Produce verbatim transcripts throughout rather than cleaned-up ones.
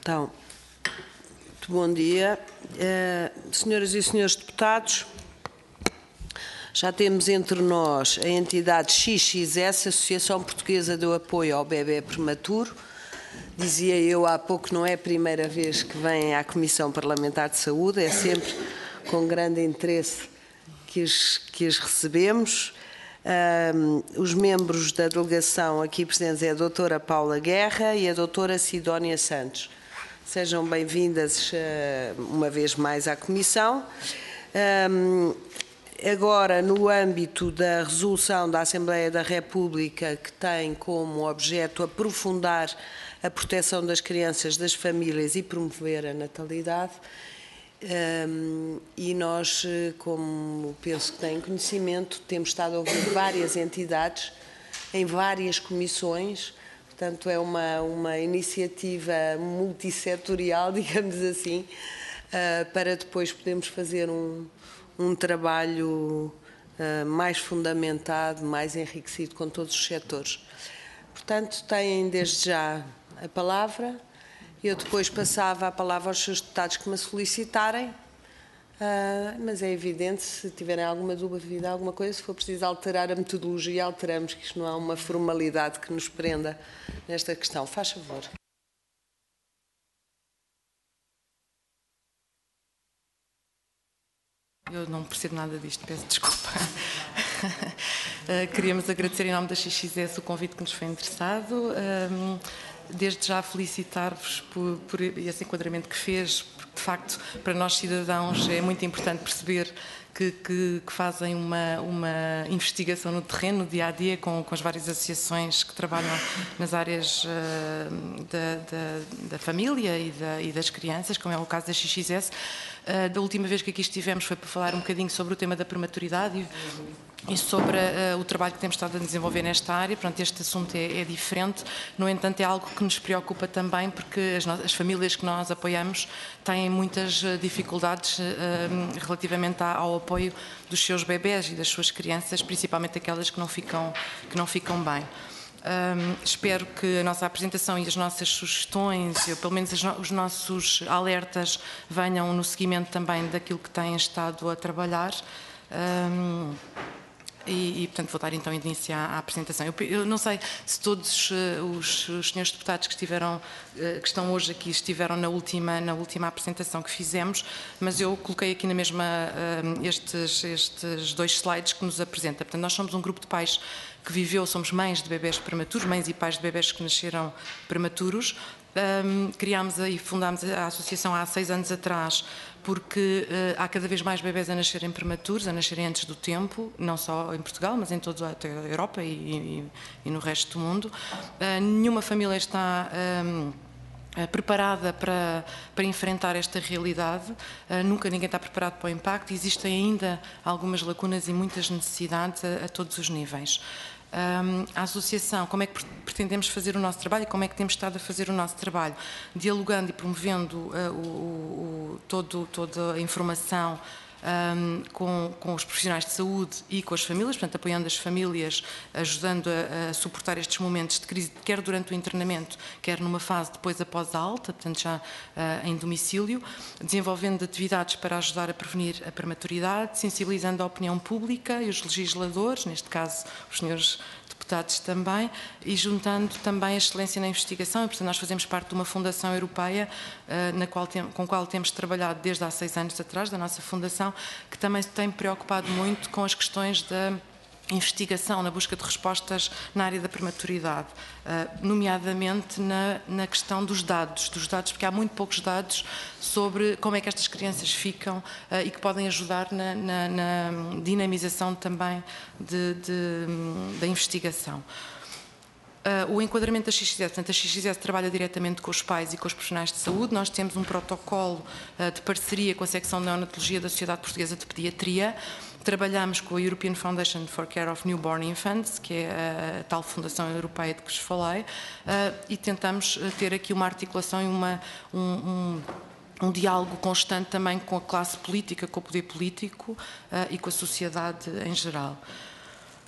Então, muito bom dia. Uh, senhoras e senhores deputados, já temos entre nós a entidade X X S, Associação Portuguesa do Apoio ao Bebé Prematuro. Dizia eu há pouco, não é a primeira vez que vem à Comissão Parlamentar de Saúde, é sempre com grande interesse que os, que os recebemos. Um, os membros da delegação aqui presentes é a doutora Paula Guerra e a doutora Sidónia Santos. Sejam bem-vindas uh, uma vez mais à Comissão. Um, agora, no âmbito da resolução da Assembleia da República, que tem como objeto aprofundar a proteção das crianças, das famílias e promover a natalidade, Um, e nós, como penso que têm conhecimento, temos estado a ouvir várias entidades em várias comissões, portanto é uma, uma iniciativa multissetorial, digamos assim, uh, para depois podermos fazer um, um trabalho uh, mais fundamentado, mais enriquecido com todos os setores. Portanto, têm desde já a palavra. Eu depois passava a palavra aos seus deputados que me solicitarem, uh, mas é evidente, se tiverem alguma dúvida, alguma coisa, se for preciso alterar a metodologia, alteramos, que isto não há uma formalidade que nos prenda nesta questão. Faz favor. Eu não percebo nada disto, peço desculpa. uh, queríamos agradecer em nome da X X S o convite que nos foi interessado. Um, Desde já felicitar-vos por, por esse enquadramento que fez, porque de facto para nós cidadãos é muito importante perceber que, que, que fazem uma, uma investigação no terreno, no dia a dia, com, com as várias associações que trabalham nas áreas uh, da, da, da família e, da, e das crianças, como é o caso da X X S. Uh, da última vez que aqui estivemos foi para falar um bocadinho sobre o tema da prematuridade e, e sobre uh, o trabalho que temos estado a desenvolver nesta área. Pronto, este assunto é, é diferente, no entanto é algo que nos preocupa também, porque as, as famílias que nós apoiamos têm muitas dificuldades uh, relativamente ao apoio dos seus bebés e das suas crianças, principalmente aquelas que não ficam, que não ficam bem. Um, espero que a nossa apresentação e as nossas sugestões, ou pelo menos as no, os nossos alertas, venham no seguimento também daquilo que têm estado a trabalhar. Um, E, e, portanto, vou dar então início à, à apresentação. Eu, eu não sei se todos uh, os, os senhores deputados que, estiveram, uh, que estão hoje aqui estiveram na última, na última apresentação que fizemos, mas eu coloquei aqui na mesma uh, estes, estes dois slides que nos apresenta. Portanto, nós somos um grupo de pais que viveu, somos mães de bebés prematuros, mães e pais de bebés que nasceram prematuros. Um, criámos e fundámos a associação há seis anos atrás, porque uh, há cada vez mais bebés a nascerem prematuros, a nascerem antes do tempo, não só em Portugal, mas em toda a Europa e, e, e no resto do mundo. Uh, nenhuma família está um, preparada para, para enfrentar esta realidade, uh, nunca ninguém está preparado para o impacto, existem ainda algumas lacunas e muitas necessidades a, a todos os níveis. Um, a associação, como é que pretendemos fazer o nosso trabalho e como é que temos estado a fazer o nosso trabalho? Dialogando e promovendo uh, o, o, todo, toda a informação um, com, com os profissionais de saúde e com as famílias, portanto apoiando as famílias, ajudando a, a suportar estes momentos de crise, quer durante o internamento, quer numa fase depois após a alta, portanto já uh, em domicílio, desenvolvendo atividades para ajudar a prevenir a prematuridade, sensibilizando a opinião pública e os legisladores, neste caso os senhores deputados também, e juntando também a excelência na investigação. E, portanto, nós fazemos parte de uma fundação europeia uh, na qual tem, com a qual temos trabalhado desde há seis anos atrás, da nossa fundação, que também se tem preocupado muito com as questões da investigação, na busca de respostas na área da prematuridade, nomeadamente na, na questão dos dados, dos dados, porque há muito poucos dados sobre como é que estas crianças ficam e que podem ajudar na, na, na dinamização também de, de, da investigação. Uh, o enquadramento da X X S, portanto a X X S trabalha diretamente com os pais e com os profissionais de saúde. Nós temos um protocolo uh, de parceria com a secção de neonatologia da Sociedade Portuguesa de Pediatria. Trabalhamos com a European Foundation for Care of Newborn Infants, que é a tal fundação europeia de que vos falei, uh, e tentamos ter aqui uma articulação e uma, um, um um diálogo constante também com a classe política, com o poder político uh, e com a sociedade em geral.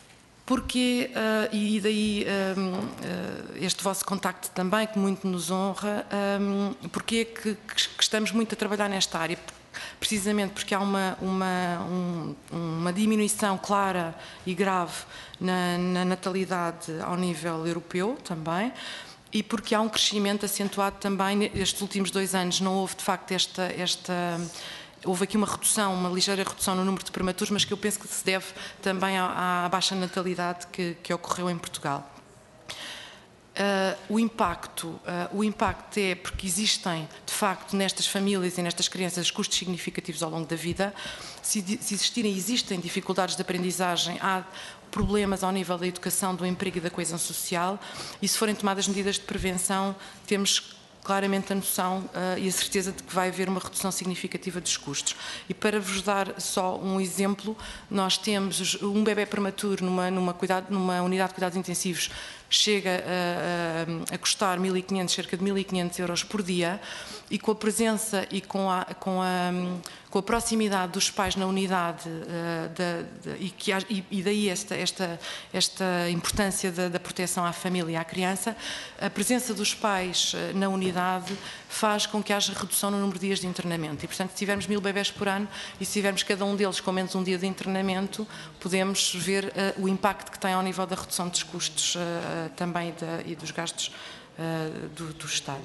Porque, uh, e daí um, uh, este vosso contacto também, que muito nos honra, um, porque é que, que estamos muito a trabalhar nesta área? Precisamente porque há uma, uma, um, uma diminuição clara e grave na, na natalidade ao nível europeu também, e porque há um crescimento acentuado também nestes últimos dois anos. Não houve, de facto, esta... esta Houve aqui uma redução, uma ligeira redução no número de prematuros, mas que eu penso que se deve também à, à baixa natalidade que, que ocorreu em Portugal. Uh, o impacto, uh, o impacto é porque existem, de facto, nestas famílias e nestas crianças custos significativos ao longo da vida. Se, se existirem, existem dificuldades de aprendizagem, há problemas ao nível da educação, do emprego e da coesão social, e se forem tomadas medidas de prevenção, temos claramente a noção uh, e a certeza de que vai haver uma redução significativa dos custos. E para vos dar só um exemplo, nós temos um bebê prematuro numa, numa, cuidado, numa unidade de cuidados intensivos, chega a, a, a custar mil e quinhentos, cerca de mil e quinhentos euros por dia, e com a presença e com a, com a, com a proximidade dos pais na unidade, uh, da, de, e, que, e, e daí esta, esta, esta importância da, da proteção à família e à criança, a presença dos pais uh, na unidade faz com que haja redução no número de dias de internamento. E, portanto, se tivermos mil bebés por ano e se tivermos cada um deles com menos um dia de internamento, podemos ver uh, o impacto que tem ao nível da redução dos custos uh, também da, e dos gastos uh, do, do Estado.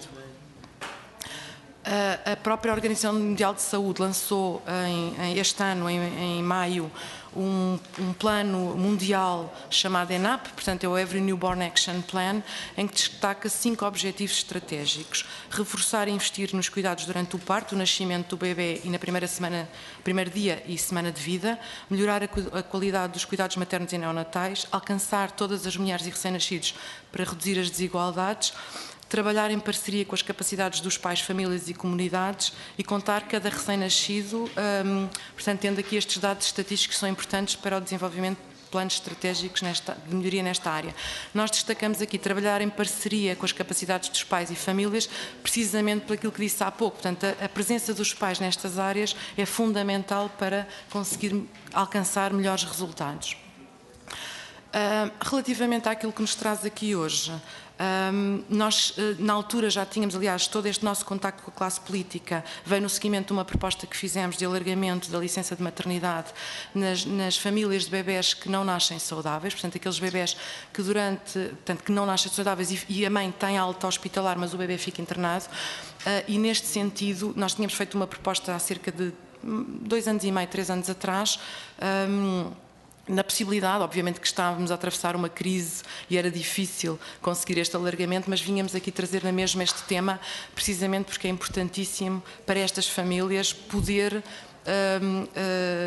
Uh, a própria Organização Mundial de Saúde lançou em, em este ano, em, em maio, um, um plano mundial chamado E N A P, portanto é o Every Newborn Action Plan, em que destaca cinco objetivos estratégicos: reforçar e investir nos cuidados durante o parto, o nascimento do bebê e na primeira semana, primeiro dia e semana de vida, melhorar a, a qualidade dos cuidados maternos e neonatais, alcançar todas as mulheres e recém-nascidos para reduzir as desigualdades, trabalhar em parceria com as capacidades dos pais, famílias e comunidades e contar cada recém-nascido, um, portanto, tendo aqui estes dados estatísticos que são importantes para o desenvolvimento de planos estratégicos nesta, de melhoria nesta área. Nós destacamos aqui trabalhar em parceria com as capacidades dos pais e famílias, precisamente por aquilo que disse há pouco. Portanto, a, a presença dos pais nestas áreas é fundamental para conseguir alcançar melhores resultados. Uh, relativamente àquilo que nos traz aqui hoje, um, nós uh, na altura já tínhamos, aliás, todo este nosso contacto com a classe política veio no seguimento de uma proposta que fizemos de alargamento da licença de maternidade nas, nas famílias de bebés que não nascem saudáveis, portanto aqueles bebés que durante, portanto, que não nascem saudáveis e, e a mãe tem alta hospitalar, mas o bebê fica internado, uh, e neste sentido nós tínhamos feito uma proposta há cerca de dois anos e meio, três anos atrás, um, na possibilidade, obviamente que estávamos a atravessar uma crise e era difícil conseguir este alargamento, mas vínhamos aqui trazer na mesma este tema, precisamente porque é importantíssimo para estas famílias poder um, uh,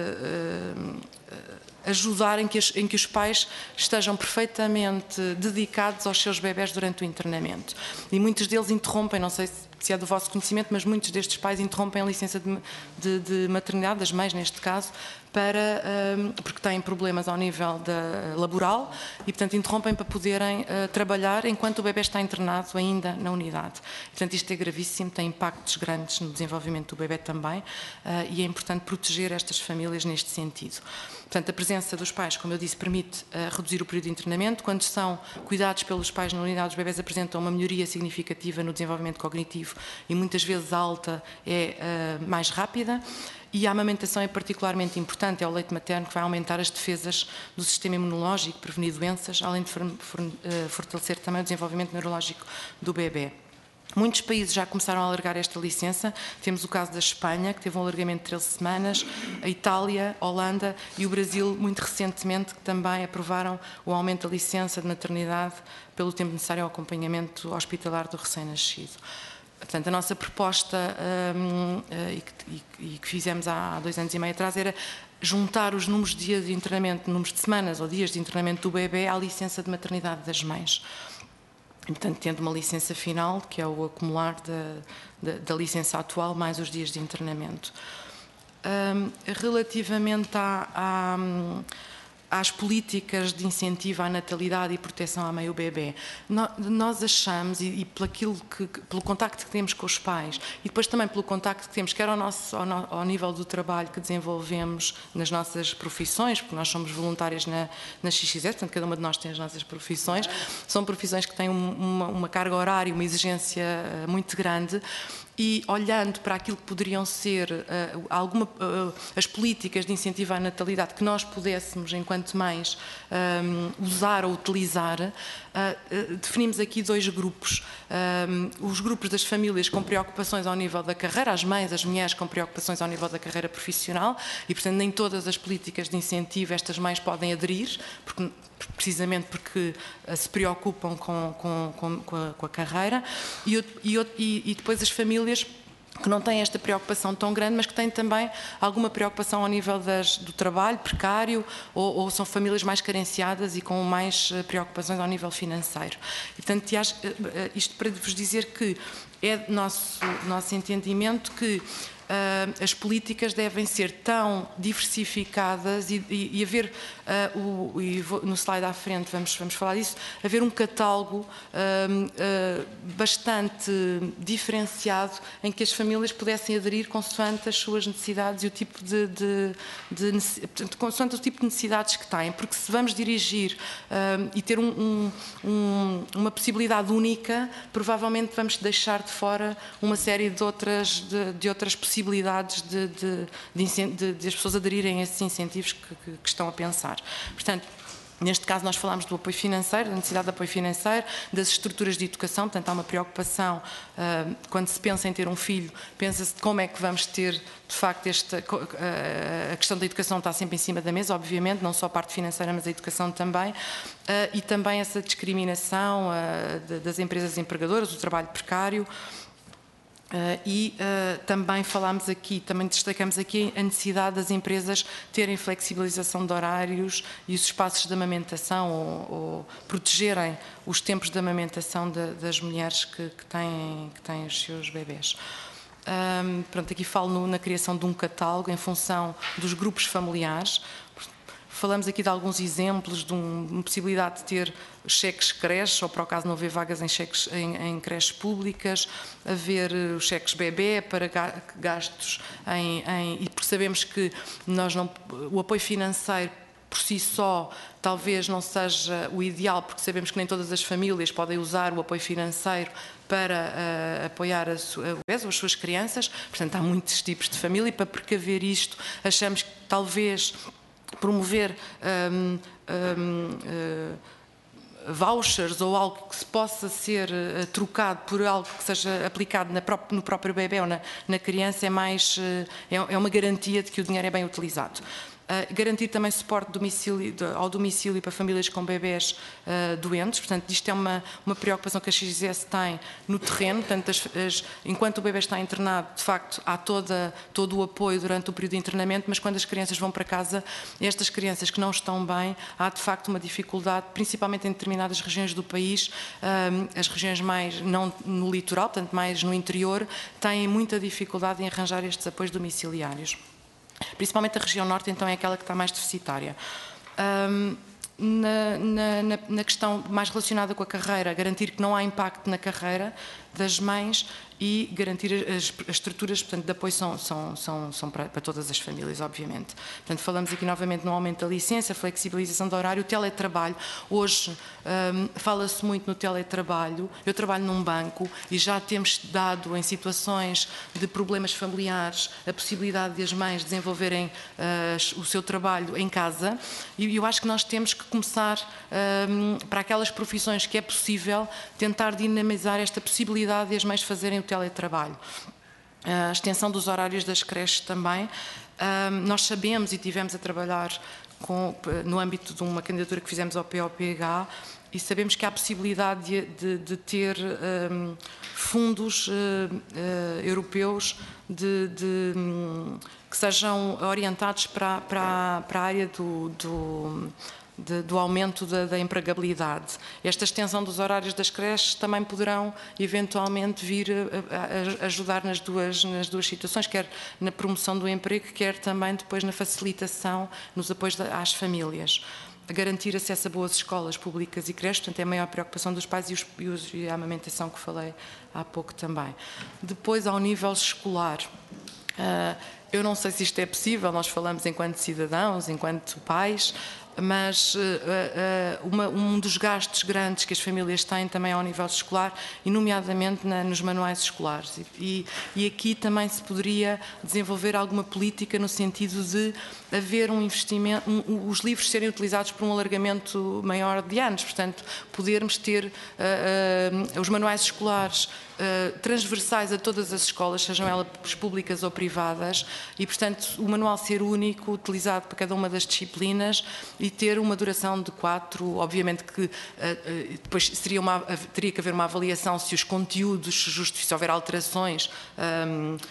uh, ajudar em que, as, em que os pais estejam perfeitamente dedicados aos seus bebés durante o internamento. E muitos deles interrompem, não sei se se é do vosso conhecimento, mas muitos destes pais interrompem a licença de, de, de maternidade, das mães neste caso, para, um, porque têm problemas ao nível da, laboral e, portanto, interrompem para poderem uh, trabalhar enquanto o bebê está internado ainda na unidade. Portanto, isto é gravíssimo, tem impactos grandes no desenvolvimento do bebê também, uh, e é importante proteger estas famílias neste sentido. Portanto, a presença dos pais, como eu disse, permite uh, reduzir o período de internamento. Quando são cuidados pelos pais na unidade, os bebés apresentam uma melhoria significativa no desenvolvimento cognitivo e muitas vezes a alta é uh, mais rápida. E a amamentação é particularmente importante, é o leite materno que vai aumentar as defesas do sistema imunológico, prevenir doenças, além de for, for, uh, fortalecer também o desenvolvimento neurológico do bebê. Muitos países já começaram a alargar esta licença. Temos o caso da Espanha, que teve um alargamento de treze semanas, a Itália, a Holanda e o Brasil, muito recentemente, que também aprovaram o aumento da licença de maternidade pelo tempo necessário ao acompanhamento hospitalar do recém-nascido. Portanto, a nossa proposta, um, e, que, e que fizemos há dois anos e meio atrás, era juntar os números de dias de internamento, números de semanas ou dias de internamento do bebê à licença de maternidade das mães. E, portanto, tendo uma licença final, que é o acumular da, da, da licença atual, mais os dias de internamento. Um, relativamente à, à, às políticas de incentivo à natalidade e proteção à mãe e ao bebê. Nós achamos, e, e pelo, aquilo que, pelo contacto que temos com os pais, e depois também pelo contacto que temos, quer ao, nosso, ao, no, ao nível do trabalho que desenvolvemos nas nossas profissões, porque nós somos voluntárias na, na X X S, portanto cada uma de nós tem as nossas profissões, são profissões que têm uma, uma carga horária, uma exigência muito grande, e olhando para aquilo que poderiam ser uh, alguma, uh, as políticas de incentivo à natalidade que nós pudéssemos, enquanto mães, um, usar ou utilizar, uh, uh, definimos aqui dois grupos. Um, os grupos das famílias com preocupações ao nível da carreira, as mães, as mulheres com preocupações ao nível da carreira profissional, e, portanto, nem todas as políticas de incentivo estas mães podem aderir, porque, precisamente porque uh, se preocupam com, com, com, com, a, com a carreira, e, e, e depois as famílias que não têm esta preocupação tão grande, mas que têm também alguma preocupação ao nível das, do trabalho precário, ou, ou são famílias mais carenciadas e com mais preocupações ao nível financeiro. E, portanto, isto para vos dizer que é nosso, nosso entendimento que Uh, as políticas devem ser tão diversificadas e, e, e haver, uh, o, e vou, no slide à frente vamos, vamos falar disso, haver um catálogo uh, uh, bastante diferenciado em que as famílias pudessem aderir consoante as suas necessidades e o tipo de, de, de, de consoante o tipo de necessidades que têm, porque se vamos dirigir uh, e ter um, um, um, uma possibilidade única, provavelmente vamos deixar de fora uma série de outras, de, de outras possibilidades possibilidades de, de, de, de as pessoas aderirem a esses incentivos que, que, que estão a pensar. Portanto, neste caso nós falamos do apoio financeiro, da necessidade de apoio financeiro, das estruturas de educação, portanto há uma preocupação, uh, quando se pensa em ter um filho, pensa-se de como é que vamos ter, de facto, esta, uh, a questão da educação está sempre em cima da mesa, obviamente, não só a parte financeira, mas a educação também, uh, e também essa discriminação uh, de, das empresas empregadoras, do trabalho precário. Uh, e uh, também falámos aqui, também destacamos aqui a necessidade das empresas terem flexibilização de horários e os espaços de amamentação ou, ou protegerem os tempos de amamentação de, das mulheres que, que, têm, que têm os seus bebés. Um, pronto, aqui falo no, na criação de um catálogo em função dos grupos familiares. Falamos aqui de alguns exemplos de um, uma possibilidade de ter cheques creche, ou para o caso de não haver vagas em, cheques, em, em creches públicas, haver os cheques bebê para gastos em, em... E porque sabemos que nós não, o apoio financeiro por si só talvez não seja o ideal, porque sabemos que nem todas as famílias podem usar o apoio financeiro para uh, apoiar a sua, a, as suas crianças. Portanto, há muitos tipos de família, e para precaver isto, achamos que talvez promover um, um, uh, vouchers ou algo que se possa ser uh, trocado por algo que seja aplicado na pró no próprio bebê ou na, na criança é, mais, uh, é, é uma garantia de que o dinheiro é bem utilizado. Uh, garantir também suporte domicílio, de, ao domicílio para famílias com bebés uh, doentes, portanto isto é uma, uma preocupação que a X S tem no terreno, portanto as, as, enquanto o bebê está internado, de facto há toda, todo o apoio durante o período de internamento, mas quando as crianças vão para casa, estas crianças que não estão bem, há de facto uma dificuldade, principalmente em determinadas regiões do país, um, as regiões mais, não no litoral, portanto mais no interior, têm muita dificuldade em arranjar estes apoios domiciliários. Principalmente a região norte, então, é aquela que está mais deficitária. Um, na, na, na questão mais relacionada com a carreira, garantir que não há impacto na carreira das mães e garantir as, as estruturas, portanto, de apoio são, são, são, são para, para todas as famílias, obviamente. Portanto, falamos aqui novamente no aumento da licença, flexibilização do horário, o teletrabalho. Hoje um, fala-se muito no teletrabalho. Eu trabalho num banco e já temos dado, em situações de problemas familiares, a possibilidade de as mães desenvolverem uh, o seu trabalho em casa, e eu acho que nós temos que começar, um, para aquelas profissões que é possível, tentar dinamizar esta possibilidade de as mães fazerem o teletrabalho. A extensão dos horários das creches também. Nós sabemos e tivemos a trabalhar com, no âmbito de uma candidatura que fizemos ao P O P H, e sabemos que há a possibilidade de, de, de ter um, fundos uh, uh, europeus de, de, um, que sejam orientados para, para, para a área do, do de, do aumento da, da empregabilidade. Esta extensão dos horários das creches também poderão eventualmente vir a, a, a ajudar nas duas, nas duas situações, quer na promoção do emprego, quer também depois na facilitação, nos apoios às famílias. A garantir acesso a boas escolas públicas e creches, portanto é a maior preocupação dos pais e, os, e, os, e a amamentação que falei há pouco também. Depois, ao nível escolar, uh, eu não sei se isto é possível, nós falamos enquanto cidadãos, enquanto pais, mas uh, uh, uma, um dos gastos grandes que as famílias têm também ao nível escolar, e nomeadamente na, nos manuais escolares. E, e aqui também se poderia desenvolver alguma política no sentido de haver um investimento, um, os livros serem utilizados por um alargamento maior de anos, portanto, podermos ter uh, uh, os manuais escolares Uh, transversais a todas as escolas, sejam elas públicas ou privadas, e, portanto, o manual ser único, utilizado para cada uma das disciplinas e ter uma duração de quatro, obviamente que uh, uh, depois seria uma, teria que haver uma avaliação se os conteúdos, se houver alterações um, uh,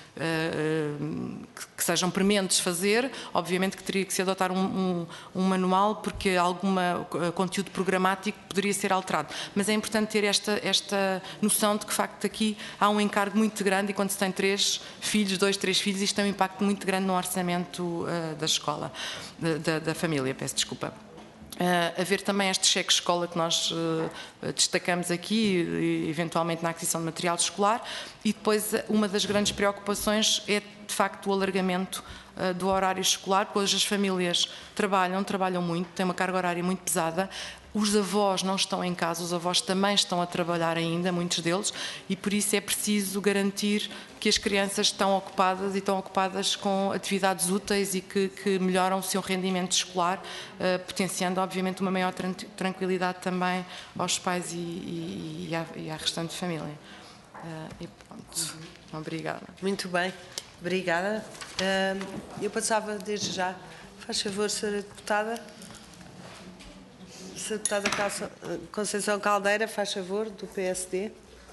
uh, que, que sejam prementes fazer, obviamente que teria que se adotar um, um, um manual, porque algum uh, conteúdo programático poderia ser alterado. Mas é importante ter esta, esta noção de que, de facto, aqui Aqui há um encargo muito grande, e quando se tem três filhos, dois, três filhos, isto tem um impacto muito grande no orçamento uh, da escola, da, da família, peço desculpa. Uh, haver também este cheque escola que nós uh, destacamos aqui, e, eventualmente na aquisição de material escolar, e depois uma das grandes preocupações é de facto o alargamento uh, do horário escolar, porque hoje as famílias trabalham, trabalham muito, têm uma carga horária muito pesada. Os avós não estão em casa, os avós também estão a trabalhar ainda, muitos deles, e por isso é preciso garantir que as crianças estão ocupadas e estão ocupadas com atividades úteis e que, que melhoram o seu rendimento escolar, uh, potenciando, obviamente, uma maior tran tranquilidade também aos pais e, e, e, à, e à restante família. Uh, e pronto. Obrigada. Muito bem, obrigada. Uh, eu passava desde já, faz favor, senhora Deputada. senhora Deputada Conceição Caldeira, faz favor, do P S D.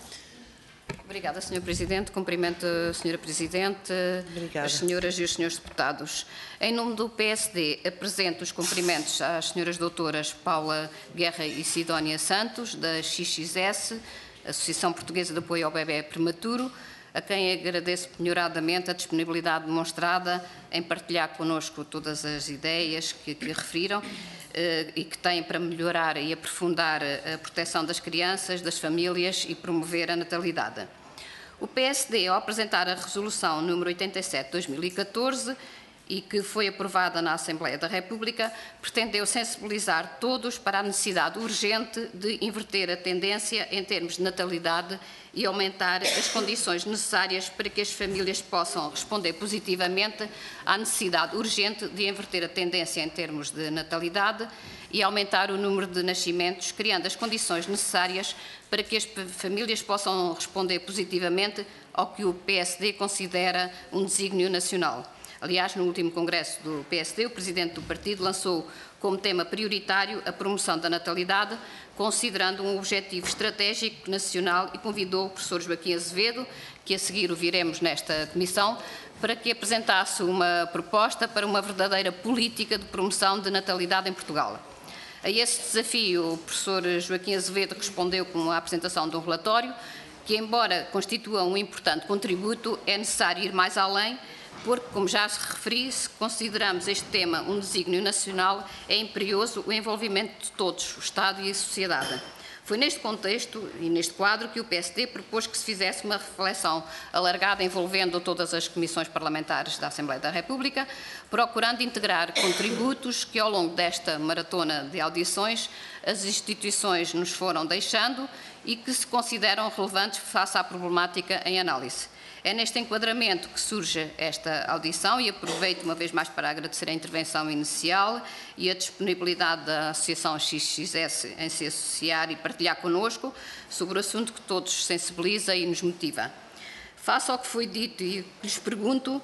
Obrigada, senhor Presidente. Cumprimento a senhora Presidente, Obrigada. as senhoras e os senhores deputados. Em nome do P S D, apresento os cumprimentos às senhoras doutoras Paula Guerra e Sidónia Santos, da X X S, Associação Portuguesa de Apoio ao Bebé Prematuro, a quem agradeço penhoradamente a disponibilidade demonstrada em partilhar connosco todas as ideias que, que referiram eh, e que têm para melhorar e aprofundar a proteção das crianças, das famílias e promover a natalidade. O P S D, ao apresentar a resolução número oitenta e sete de dois mil e catorze, e que foi aprovada na Assembleia da República, pretendeu sensibilizar todos para a necessidade urgente de inverter a tendência em termos de natalidade e aumentar as condições necessárias para que as famílias possam responder positivamente à necessidade urgente de inverter a tendência em termos de natalidade e aumentar o número de nascimentos, criando as condições necessárias para que as famílias possam responder positivamente ao que o P S D considera um desígnio nacional. Aliás, no último congresso do P S D, o presidente do partido lançou como tema prioritário a promoção da natalidade, considerando um objetivo estratégico nacional, e convidou o professor Joaquim Azevedo, que a seguir o viremos nesta comissão, para que apresentasse uma proposta para uma verdadeira política de promoção de natalidade em Portugal. A esse desafio, o professor Joaquim Azevedo respondeu com a apresentação de um relatório que, embora constitua um importante contributo, é necessário ir mais além, porque, como já se referi, se consideramos este tema um desígnio nacional, é imperioso o envolvimento de todos, o Estado e a sociedade. Foi neste contexto e neste quadro que o P S D propôs que se fizesse uma reflexão alargada envolvendo todas as comissões parlamentares da Assembleia da República, procurando integrar contributos que, ao longo desta maratona de audições, as instituições nos foram deixando e que se consideram relevantes face à problemática em análise. É neste enquadramento que surge esta audição, e aproveito uma vez mais para agradecer a intervenção inicial e a disponibilidade da Associação X X S em se associar e partilhar connosco sobre o assunto que todos sensibiliza e nos motiva. Face ao que foi dito e que lhes pergunto,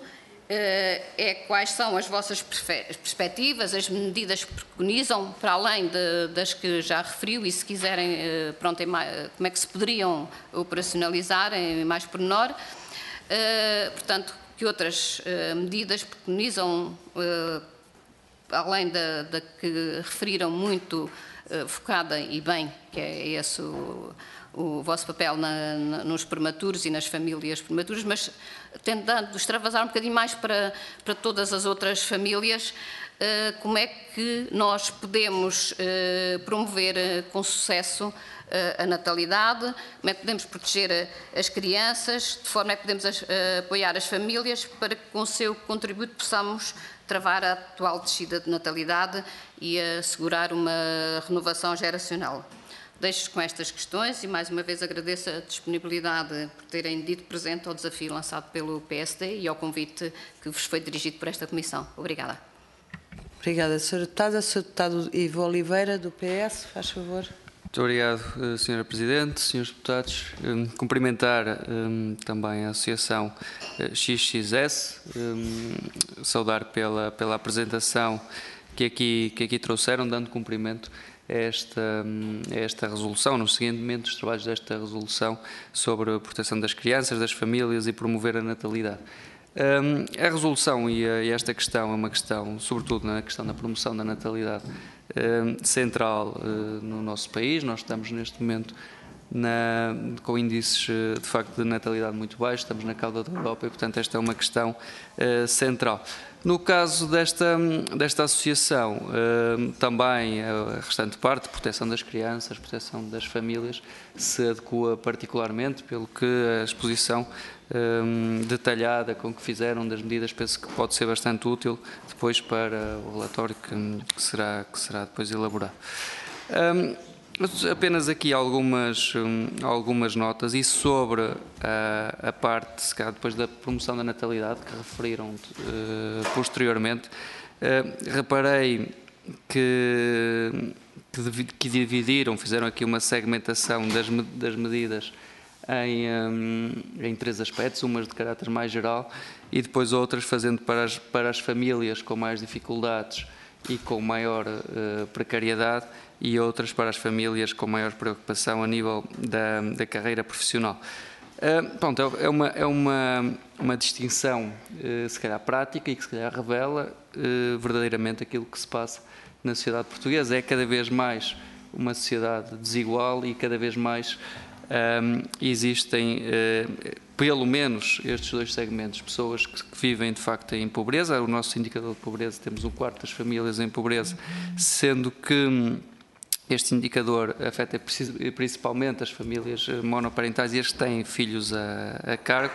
é quais são as vossas perspectivas, as medidas que preconizam, para além de, das que já referiu, e se quiserem, pronto, como é que se poderiam operacionalizar em mais pormenor. Uh, portanto, que outras uh, medidas preconizam uh, além da, da que referiram muito, uh, focada e bem, que é esse o, o vosso papel na, na, nos prematuros e nas famílias prematuras, mas tentando extravasar um bocadinho mais para, para todas as outras famílias, uh, como é que nós podemos uh, promover uh, com sucesso a natalidade, como é que podemos proteger as crianças, de forma é que podemos apoiar as famílias para que com o seu contributo possamos travar a atual descida de natalidade e assegurar uma renovação geracional. Deixo-vos com estas questões e mais uma vez agradeço a disponibilidade por terem dito presente ao desafio lançado pelo P S D e ao convite que vos foi dirigido por esta Comissão. Obrigada. Obrigada, senhora Deputada. senhor Deputado Ivo Oliveira, do P S, faz favor. Muito obrigado, senhora Presidente, senhores Deputados. Um, cumprimentar um, também a Associação X X S, um, saudar pela, pela apresentação que aqui, que aqui trouxeram, dando cumprimento a esta, a esta resolução, no seguimento dos trabalhos desta resolução sobre a proteção das crianças, das famílias e promover a natalidade. Um, a resolução e, a, e esta questão é uma questão, sobretudo na questão da promoção da natalidade, um, central uh, no nosso país. Nós estamos neste momento na, com índices uh, de facto de natalidade muito baixos, estamos na cauda da Europa e, portanto, esta é uma questão uh, central. No caso desta, desta associação, uh, também a restante parte, proteção das crianças, proteção das famílias, se adequa particularmente, pelo que a exposição um, detalhada com que fizeram das medidas, penso que pode ser bastante útil depois para o relatório que, que, será, que será depois elaborado. Um, Apenas aqui algumas, algumas notas e sobre a, a parte, se calhar depois da promoção da natalidade, que referiram uh, posteriormente, uh, reparei que, que dividiram, fizeram aqui uma segmentação das, das medidas em, um, em três aspectos, umas de caráter mais geral e depois outras fazendo para as, para as famílias com mais dificuldades e com maior uh, precariedade, e outras para as famílias com maior preocupação a nível da, da carreira profissional. Uh, pronto, é uma, é uma, uma distinção, uh, se calhar prática, e que se calhar revela uh, verdadeiramente aquilo que se passa na sociedade portuguesa. É cada vez mais uma sociedade desigual e cada vez mais um, existem, uh, pelo menos, estes dois segmentos, pessoas que, que vivem de facto em pobreza. O nosso indicador de pobreza, temos um quarto das famílias em pobreza, sendo que este indicador afeta principalmente as famílias monoparentais e as que têm filhos a, a cargo.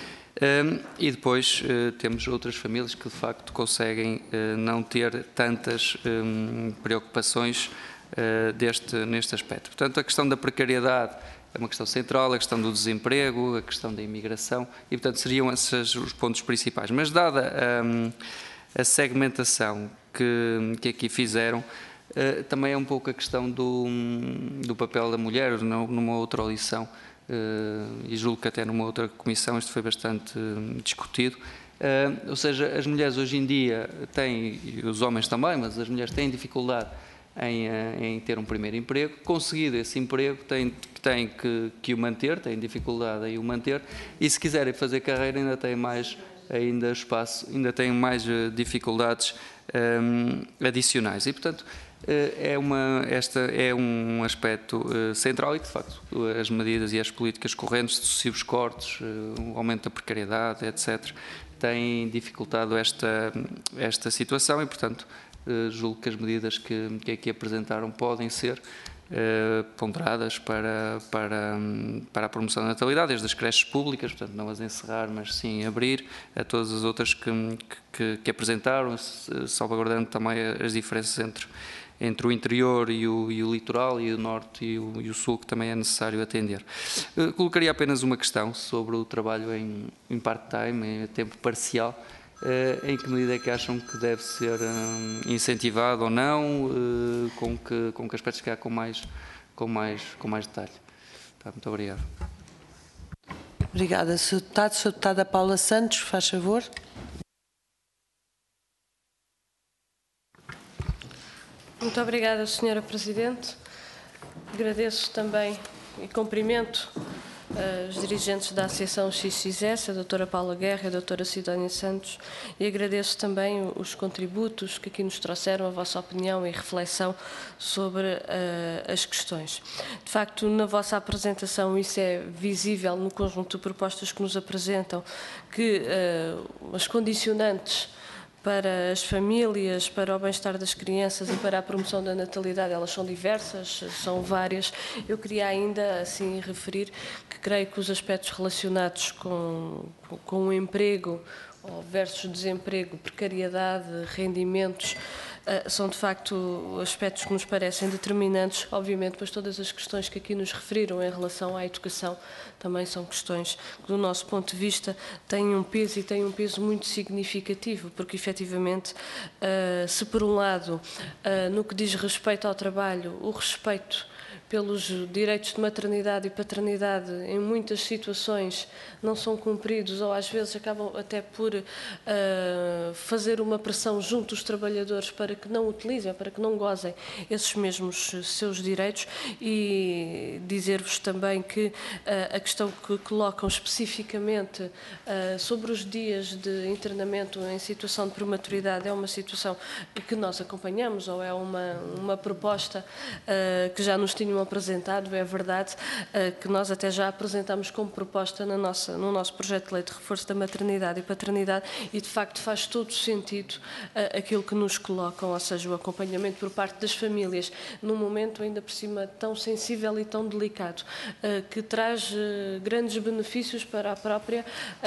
Um, e depois uh, temos outras famílias que de facto conseguem uh, não ter tantas um, preocupações uh, deste, neste aspecto. Portanto, a questão da precariedade é uma questão central, a questão do desemprego, a questão da imigração e, portanto, seriam esses os pontos principais. Mas, dada um, a segmentação que, que aqui fizeram, Uh, também é um pouco a questão do, do papel da mulher, numa outra audição, uh, e julgo que até numa outra comissão isto foi bastante uh, discutido. Uh, ou seja, as mulheres hoje em dia têm, e os homens também, mas as mulheres têm dificuldade em, uh, em ter um primeiro emprego. Conseguido esse emprego, têm, têm que, que o manter, têm dificuldade em o manter, e se quiserem fazer carreira ainda têm mais ainda espaço, ainda têm mais uh, dificuldades um, adicionais. E, portanto, É uma, esta é um aspecto uh, central e que, de facto, as medidas e as políticas correntes, sucessivos cortes, uh, o aumento da precariedade, etcétera, têm dificultado esta, esta situação e, portanto, uh, julgo que as medidas que, que aqui apresentaram podem ser uh, ponderadas para, para, para a promoção da natalidade, desde as creches públicas, portanto, não as encerrar, mas sim abrir a todas as outras que, que, que apresentaram, salvaguardando também as diferenças entre entre o interior e o, e o litoral, e o norte e o, e o sul, que também é necessário atender. Uh, colocaria apenas uma questão sobre o trabalho em, em part-time, em tempo parcial. Uh, em que medida é que acham que deve ser um, incentivado ou não, uh, com, que, com que aspectos que há com mais, com mais, com mais detalhe. Tá, muito obrigado. Obrigada, senhor Deputado. senhora Deputada Paula Santos, faz favor. Muito obrigada, senhora Presidente. Agradeço também e cumprimento os dirigentes da Associação X X S, a doutora Paula Guerra e a doutora Sidónia Santos, e agradeço também os contributos que aqui nos trouxeram, a vossa opinião e reflexão sobre uh, as questões. De facto, na vossa apresentação isso é visível no conjunto de propostas que nos apresentam, que uh, as condicionantes para as famílias, para o bem-estar das crianças e para a promoção da natalidade, elas são diversas, são várias. Eu queria ainda, assim, referir que creio que os aspectos relacionados com, com o emprego versus desemprego, precariedade, rendimentos, são de facto aspectos que nos parecem determinantes. Obviamente, pois todas as questões que aqui nos referiram em relação à educação também são questões que, do nosso ponto de vista, têm um peso e têm um peso muito significativo, porque efetivamente, se por um lado, no que diz respeito ao trabalho, o respeito pelos direitos de maternidade e paternidade em muitas situações não são cumpridos ou às vezes acabam até por uh, fazer uma pressão junto dos trabalhadores para que não utilizem, para que não gozem esses mesmos seus direitos, e dizer-vos também que uh, a questão que colocam especificamente uh, sobre os dias de internamento em situação de prematuridade é uma situação que nós acompanhamos, ou é uma, uma proposta uh, que já nos tinham apresentado. É verdade uh, que nós até já apresentamos como proposta na nossa, no nosso projeto de lei de reforço da maternidade e paternidade, e de facto faz todo sentido uh, aquilo que nos colocam, ou seja, o acompanhamento por parte das famílias num momento ainda por cima tão sensível e tão delicado, uh, que traz uh, grandes benefícios para a própria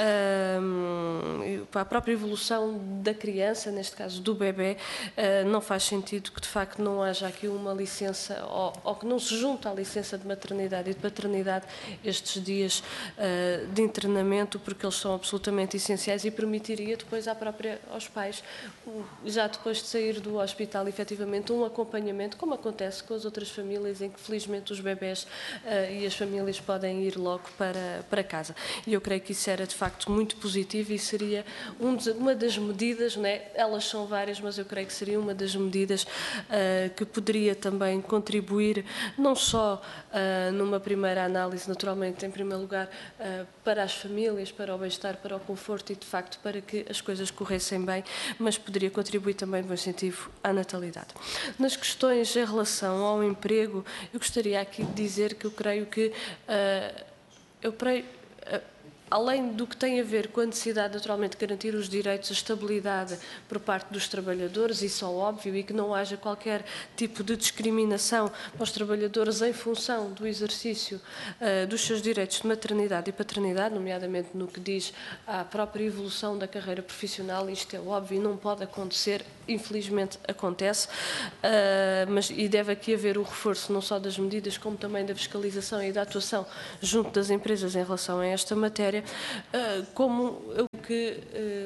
uh, para a própria evolução da criança, neste caso do bebê. Uh, não faz sentido que de facto não haja aqui uma licença, ou, ou que não se junte à licença de maternidade e de paternidade estes dias uh, de internamento, porque eles são absolutamente essenciais e permitiria depois à própria, aos pais, já depois de sair do hospital, efetivamente um acompanhamento, como acontece com as outras famílias, em que felizmente os bebés uh, e as famílias podem ir logo para, para casa. E eu creio que isso era de facto muito positivo e seria um de, uma das medidas, né? Elas são várias, mas eu creio que seria uma das medidas uh, que poderia também contribuir, não só uh, numa primeira análise, naturalmente, em primeiro lugar, uh, para as famílias, para o bem-estar, para o conforto e, de facto, para que as coisas corressem bem, mas poderia contribuir também no incentivo à natalidade. Nas questões em relação ao emprego, eu gostaria aqui de dizer que eu creio que, uh, eu creio, uh, além do que tem a ver com a necessidade, naturalmente, de garantir os direitos, a estabilidade por parte dos trabalhadores, isso é óbvio, e que não haja qualquer tipo de discriminação para os trabalhadores em função do exercício uh, dos seus direitos de maternidade e paternidade, nomeadamente no que diz à própria evolução da carreira profissional. Isto é óbvio e não pode acontecer, infelizmente acontece, uh, mas, e deve aqui haver o reforço não só das medidas, como também da fiscalização e da atuação junto das empresas em relação a esta matéria, como que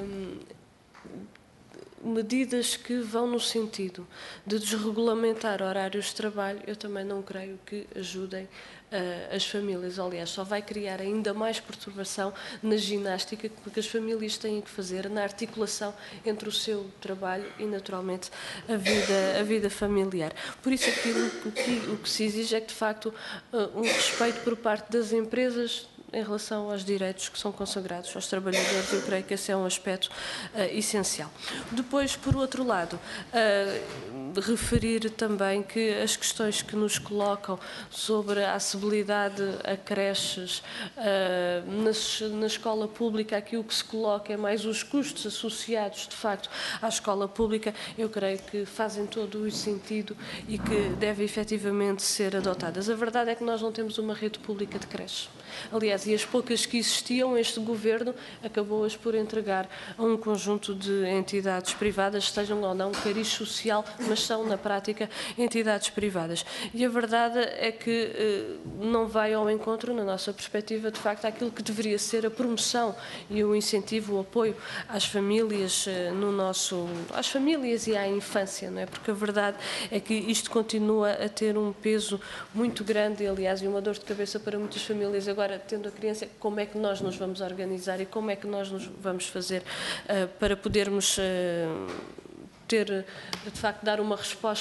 medidas que vão no sentido de desregulamentar horários de trabalho, eu também não creio que ajudem uh, as famílias. Aliás, só vai criar ainda mais perturbação na ginástica que as famílias têm que fazer na articulação entre o seu trabalho e, naturalmente, a vida, a vida familiar. Por isso, aquilo que, o que se exige é que, de facto, uh, um respeito por parte das empresas em relação aos direitos que são consagrados aos trabalhadores. Eu creio que esse é um aspecto uh, essencial. Depois, por outro lado, uh, referir também que as questões que nos colocam sobre a acessibilidade a creches uh, na, na escola pública, aqui o que se coloca é mais os custos associados, de facto, à escola pública. Eu creio que fazem todo o sentido e que devem efetivamente ser adotadas. A verdade é que nós não temos uma rede pública de creches. Aliás, e as poucas que existiam, este governo acabou-as por entregar a um conjunto de entidades privadas, estejam ou não cariz social, mas são, na prática, entidades privadas. E a verdade é que eh, não vai ao encontro, na nossa perspectiva, de facto, àquilo que deveria ser a promoção e o incentivo, o apoio às famílias, eh, no nosso, às famílias e à infância, não é? Porque a verdade é que isto continua a ter um peso muito grande, e, aliás, e uma dor de cabeça para muitas famílias. Agora, tendo a criança, como é que nós nos vamos organizar e como é que nós nos vamos fazer uh, para podermos uh, ter, de facto, dar uma resposta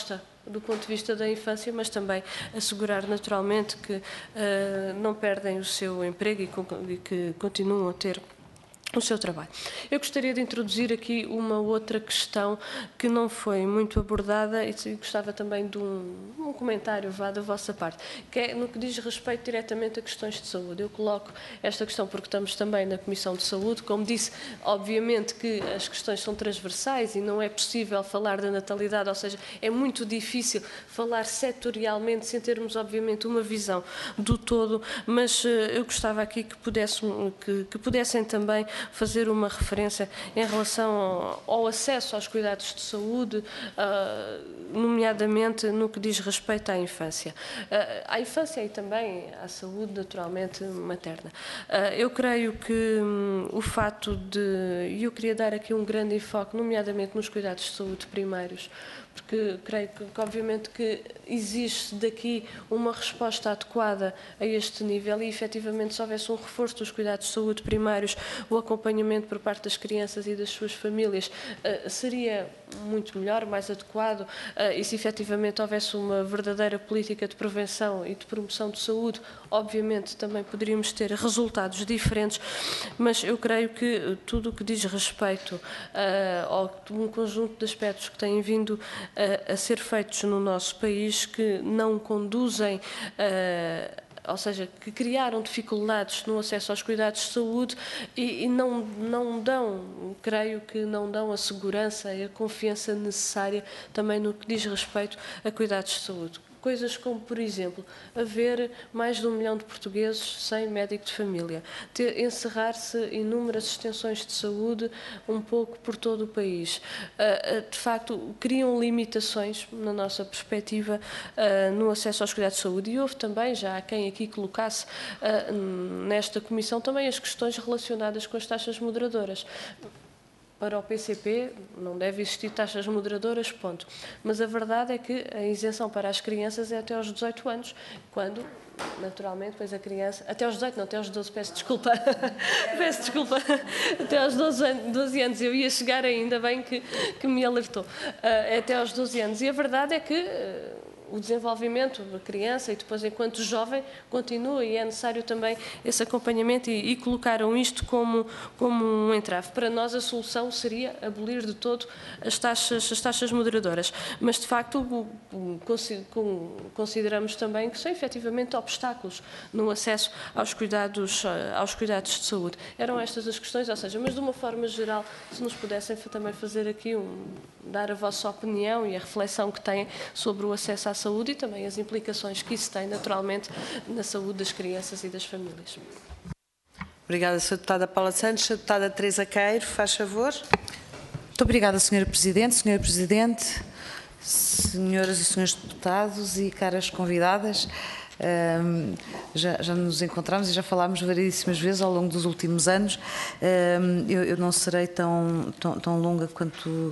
do ponto de vista da infância, mas também assegurar naturalmente que uh, não perdem o seu emprego e, e que continuam a ter o seu trabalho. Eu gostaria de introduzir aqui uma outra questão que não foi muito abordada e gostava também de um, um comentário vá da vossa parte, que é no que diz respeito diretamente a questões de saúde. Eu coloco esta questão porque estamos também na Comissão de Saúde. Como disse, obviamente que as questões são transversais e não é possível falar da natalidade, ou seja, é muito difícil falar setorialmente sem termos, obviamente, uma visão do todo, mas eu gostava aqui que pudessem, que, que pudessem também fazer uma referência em relação ao, ao acesso aos cuidados de saúde, uh, nomeadamente no que diz respeito à infância. Uh, à infância e também à saúde, naturalmente, materna. Uh, eu creio que um, o fato de... E eu queria dar aqui um grande enfoque, nomeadamente nos cuidados de saúde primários, porque creio que, que obviamente que existe daqui uma resposta adequada a este nível e efetivamente se houvesse um reforço dos cuidados de saúde primários, o acompanhamento por parte das crianças e das suas famílias uh, seria muito melhor, mais adequado, uh, e se efetivamente houvesse uma verdadeira política de prevenção e de promoção de saúde, obviamente também poderíamos ter resultados diferentes, mas eu creio que tudo o que diz respeito uh, ao um conjunto de aspectos que têm vindo a, a ser feitos no nosso país que não conduzem, uh, ou seja, que criaram dificuldades no acesso aos cuidados de saúde e, e não, não dão, creio que não dão a segurança e a confiança necessária também no que diz respeito a cuidados de saúde. Coisas como, por exemplo, haver mais de um milhão de portugueses sem médico de família, encerrar-se inúmeras extensões de saúde um pouco por todo o país. De facto, criam limitações, na nossa perspectiva, no acesso aos cuidados de saúde. E houve também, já há quem aqui colocasse nesta comissão, também as questões relacionadas com as taxas moderadoras. Para o P C P não deve existir taxas moderadoras, ponto. Mas a verdade é que a isenção para as crianças é até aos dezoito anos, quando, naturalmente, depois a criança... Até aos dezoito, não, até aos doze, peço desculpa. peço desculpa. Até aos doze anos. Eu ia chegar ainda, bem que, que me alertou. Uh, até aos doze anos. E a verdade é que... Uh, o desenvolvimento da criança e depois enquanto jovem continua e é necessário também esse acompanhamento e, e colocaram isto como, como um entrave. Para nós a solução seria abolir de todo as taxas, as taxas moderadoras, mas de facto consideramos também que são efetivamente obstáculos no acesso aos cuidados, aos cuidados de saúde. Eram estas as questões, ou seja, mas de uma forma geral, se nos pudessem também fazer aqui um, dar a vossa opinião e a reflexão que têm sobre o acesso à saúde e também as implicações que isso tem, naturalmente, na saúde das crianças e das famílias. Obrigada, senhora Deputada Paula Santos. senhora Deputada Teresa Queiro, faz favor. Muito obrigada, senhora Presidente. senhora Presidente, senhoras e senhores deputados e caras convidadas, Um, já, já nos encontramos e já falámos variedíssimas vezes ao longo dos últimos anos. Um, eu, eu não serei tão, tão, tão longa quanto,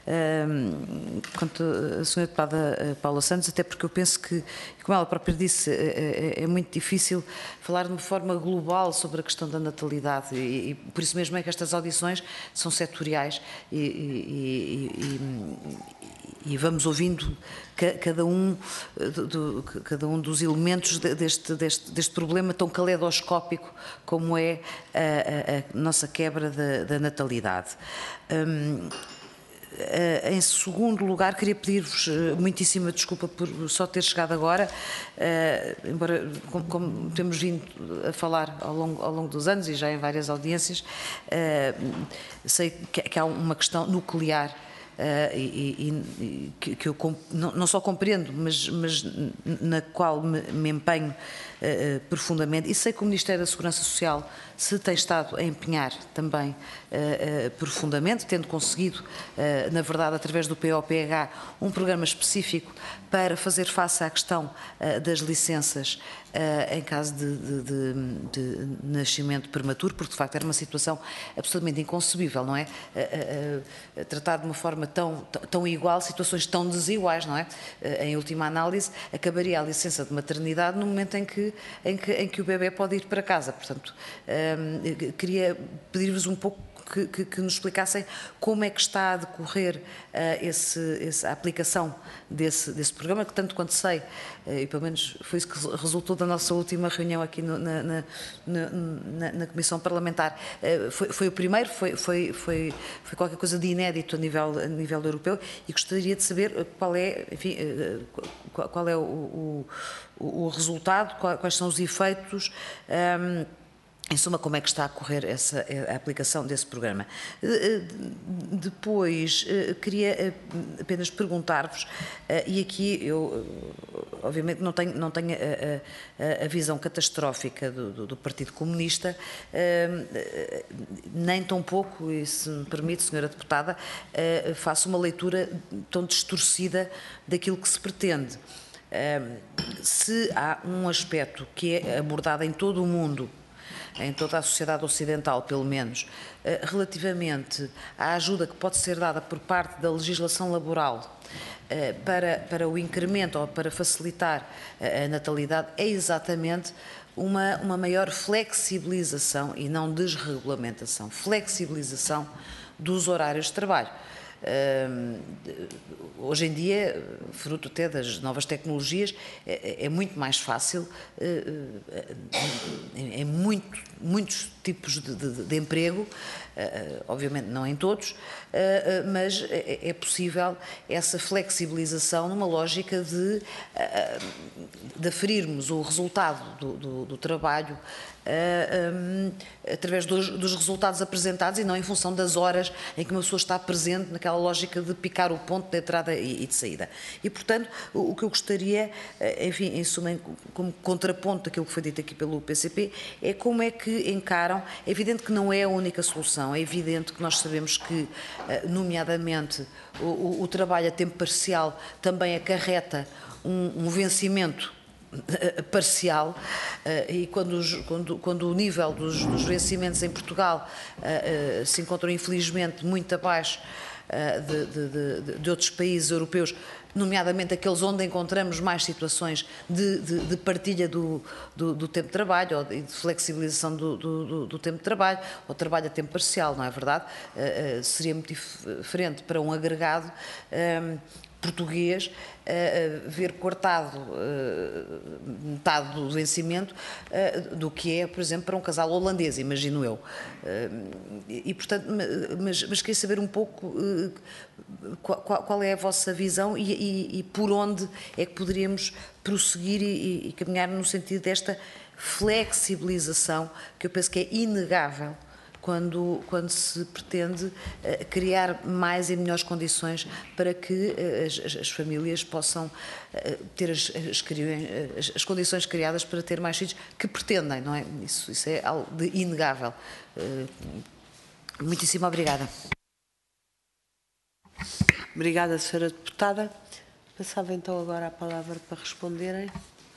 um, quanto a senhora deputada Paula Santos, até porque eu penso que, como ela própria disse, é, é muito difícil falar de uma forma global sobre a questão da natalidade e, e por isso mesmo é que estas audições são setoriais e, e, e, e vamos ouvindo cada um, do, cada um dos elementos deste, deste, deste problema tão caleidoscópico como é a, a, a nossa quebra da, da natalidade. Um, em segundo lugar, queria pedir-vos muitíssima desculpa por só ter chegado agora, uh, embora, como, como temos vindo a falar ao longo, ao longo dos anos e já em várias audiências, uh, sei que, que há uma questão nuclear Uh, e, e, e que eu não, não só compreendo, mas, mas na qual me, me empenho uh, profundamente, e sei que o Ministério da Segurança Social se tem estado a empenhar também uh, uh, profundamente, tendo conseguido, uh, na verdade, através do P O P H, um programa específico para fazer face à questão uh, das licenças uh, em caso de, de, de, de nascimento prematuro, porque de facto era uma situação absolutamente inconcebível, não é? Uh, uh, uh, tratar de uma forma tão, tão igual, situações tão desiguais, não é? Uh, em última análise, acabaria a licença de maternidade no momento em que, em que, em que o bebê pode ir para casa. Portanto, uh, queria pedir-vos um pouco que, que, que nos explicassem como é que está a decorrer uh, esse, esse, a aplicação desse, desse programa, que tanto quanto sei, uh, e pelo menos foi isso que resultou da nossa última reunião aqui no, na, na, na, na Comissão Parlamentar, uh, foi, foi o primeiro, foi, foi, foi, foi qualquer coisa de inédito a nível, a nível europeu, e gostaria de saber qual é, enfim, uh, qual, qual é o, o, o resultado, quais são os efeitos, um, em suma, como é que está a correr essa, a aplicação desse programa. Depois, queria apenas perguntar-vos, e aqui eu, obviamente, não tenho, não tenho a, a, a visão catastrófica do, do Partido Comunista, nem tão pouco, e se me permite, senhora Deputada, faço uma leitura tão distorcida daquilo que se pretende. Se há um aspecto que é abordado em todo o mundo, em toda a sociedade ocidental, pelo menos, relativamente à ajuda que pode ser dada por parte da legislação laboral para, para o incremento ou para facilitar a natalidade, é exatamente uma, uma maior flexibilização e não desregulamentação, flexibilização dos horários de trabalho. Uh, hoje em dia, fruto até das novas tecnologias, é, é muito mais fácil, uh, em, em muito, muitos tipos de, de, de emprego, uh, obviamente não em todos, uh, uh, mas é, é possível essa flexibilização numa lógica de, uh, de aferirmos o resultado do, do, do trabalho Uh, um, através dos, dos resultados apresentados e não em função das horas em que uma pessoa está presente naquela lógica de picar o ponto de entrada e, e de saída. E, portanto, o, o que eu gostaria, enfim, em suma, como contraponto daquilo que foi dito aqui pelo P C P, é como é que encaram. É evidente que não é a única solução, é evidente que nós sabemos que, nomeadamente, o, o, o trabalho a tempo parcial também acarreta um, um vencimento parcial, e quando, os, quando, quando o nível dos, dos vencimentos em Portugal uh, uh, se encontra infelizmente muito abaixo uh, de, de, de, de outros países europeus, nomeadamente aqueles onde encontramos mais situações de, de, de partilha do, do, do tempo de trabalho ou de flexibilização do, do, do tempo de trabalho, ou trabalho a tempo parcial, não é verdade? Uh, uh, seria muito diferente para um agregado um, português uh, ver cortado uh, metade do vencimento uh, do que é, por exemplo, para um casal holandês, imagino eu. Uh, e, portanto, mas, mas queria saber um pouco uh, qual, qual é a vossa visão e, e, e por onde é que poderíamos prosseguir e, e caminhar no sentido desta flexibilização, que eu penso que é inegável Quando, quando se pretende uh, criar mais e melhores condições para que uh, as, as famílias possam uh, ter as, as, as, as condições criadas para ter mais filhos que pretendem, não é? Isso, isso é algo de inegável. Uh, muitíssimo obrigada. Obrigada, senhora Deputada. Passava então agora a palavra para responderem.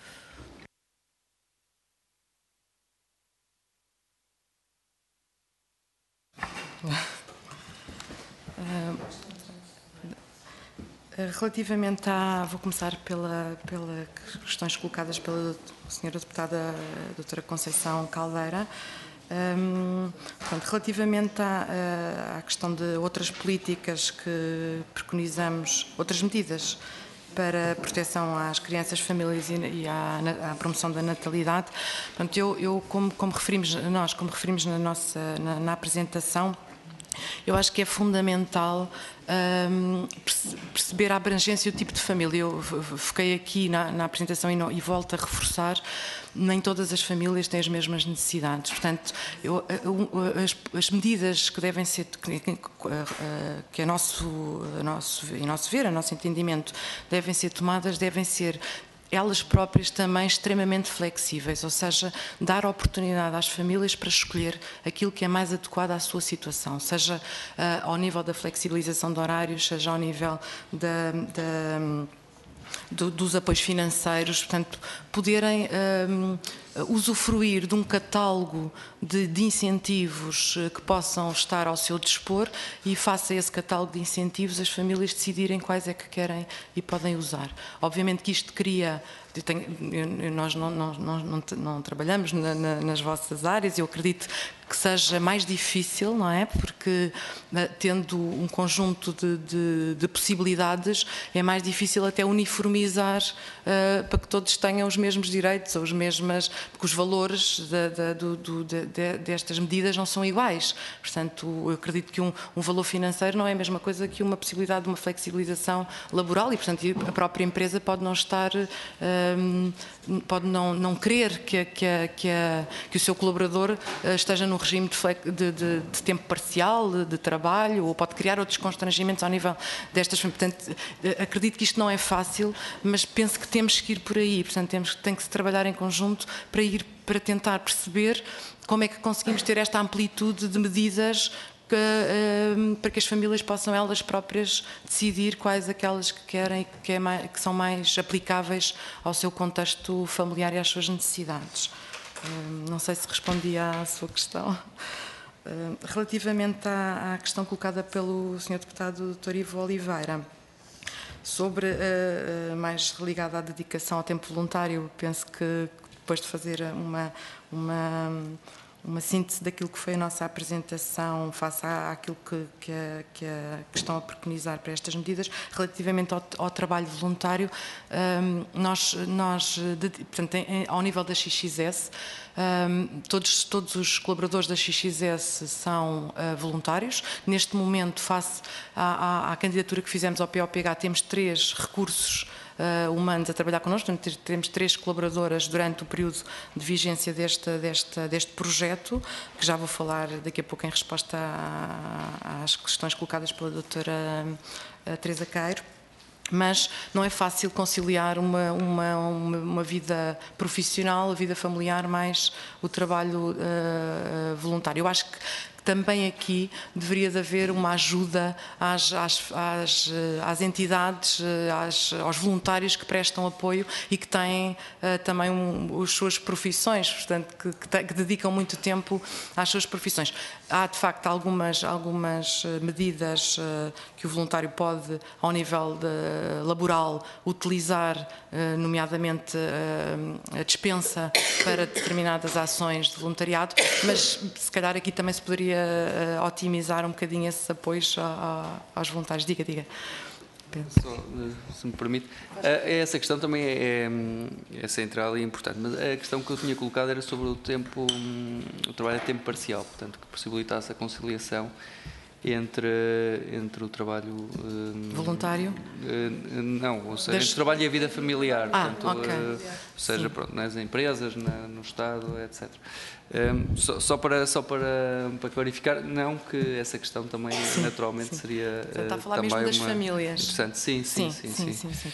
Relativamente a, vou começar pela, pela questões colocadas pela senhora Deputada doutora Conceição Caldeira. Um, portanto, relativamente à, à questão de outras políticas que preconizamos, outras medidas para a proteção às crianças, famílias e à, à promoção da natalidade, portanto, eu, eu como, como referimos, nós, como referimos na nossa na, na apresentação, eu acho que é fundamental um, perceber a abrangência e o tipo de família. Eu foquei aqui na, na apresentação e, no, e volto a reforçar, nem todas as famílias têm as mesmas necessidades. Portanto, eu, as, as medidas que devem ser, que, que a nosso, a nosso, em nosso ver, a nosso entendimento, devem ser tomadas, devem ser elas próprias também extremamente flexíveis, ou seja, dar oportunidade às famílias para escolher aquilo que é mais adequado à sua situação, seja uh, ao nível da flexibilização de horários, seja ao nível da, da, do, dos apoios financeiros, portanto, poderem um, usufruir de um catálogo de, de incentivos que possam estar ao seu dispor e, face a esse catálogo de incentivos, as famílias decidirem quais é que querem e podem usar. Obviamente que isto cria, tenho, eu, nós não, não, não, não, não trabalhamos na, na, nas vossas áreas, eu acredito que seja mais difícil, não é? Porque tendo um conjunto de, de, de possibilidades, é mais difícil até uniformizar uh, para que todos tenham os mesmos direitos, ou os mesmas, porque os valores da, da, do, do, de, destas medidas não são iguais. Portanto, eu acredito que um, um valor financeiro não é a mesma coisa que uma possibilidade de uma flexibilização laboral e, portanto, a própria empresa pode não estar, um, pode não, não querer que, que, que, que o seu colaborador esteja no regime de, de, de, de tempo parcial, de, de trabalho, ou pode criar outros constrangimentos ao nível destas. Portanto, acredito que isto não é fácil, mas penso que temos que ir por aí. Portanto, temos, tem que se trabalhar em conjunto para ir, para tentar perceber como é que conseguimos ter esta amplitude de medidas que, uh, para que as famílias possam elas próprias decidir quais aquelas que querem e que, é mais, que são mais aplicáveis ao seu contexto familiar e às suas necessidades. Não sei se respondi à sua questão. Relativamente à, à questão colocada pelo senhor Deputado doutor Ivo Oliveira, sobre, mais ligada à dedicação ao tempo voluntário, penso que depois de fazer uma, uma, uma síntese daquilo que foi a nossa apresentação face à, àquilo que, que, a, que, a, que estão a preconizar para estas medidas, relativamente ao, ao trabalho voluntário, um, nós, nós de, portanto, em, ao nível da X X S, um, todos, todos os colaboradores da X X S são uh, voluntários. Neste momento, face à, à, à candidatura que fizemos ao P O P H, temos três recursos Uh, humanos a trabalhar connosco, portanto, temos três colaboradoras durante o período de vigência deste, deste, deste projeto, que já vou falar daqui a pouco em resposta à, às questões colocadas pela doutora Teresa Queiro. Mas não é fácil conciliar uma, uma, uma, uma vida profissional, a vida familiar, mais o trabalho uh, voluntário. Eu acho que também aqui deveria de haver uma ajuda às, às, às, às entidades, às, aos voluntários que prestam apoio e que têm uh, também um, as suas profissões, portanto, que, que, te, que dedicam muito tempo às suas profissões. Há, de facto, algumas, algumas medidas uh, que o voluntário pode, ao nível de, laboral, utilizar, uh, nomeadamente uh, a dispensa para determinadas ações de voluntariado, mas se calhar aqui também se poderia uh, otimizar um bocadinho esses apoios a, a, aos voluntários. Diga, diga. Só, se me permite, essa questão também é, é central e importante, mas a questão que eu tinha colocado era sobre o tempo, o trabalho a tempo parcial, portanto, que possibilitasse a conciliação entre, entre o trabalho um, voluntário? Uh, não, ou seja, das... entre o trabalho e a vida familiar, ah, portanto, okay. uh, seja pronto, nas empresas, na, no Estado, etcétera. Um, só, só, para, só para, para clarificar, não que essa questão também sim, naturalmente sim. seria uh, está a falar também mesmo das uma famílias. Interessante, sim, sim, sim. sim, sim, sim. sim, sim.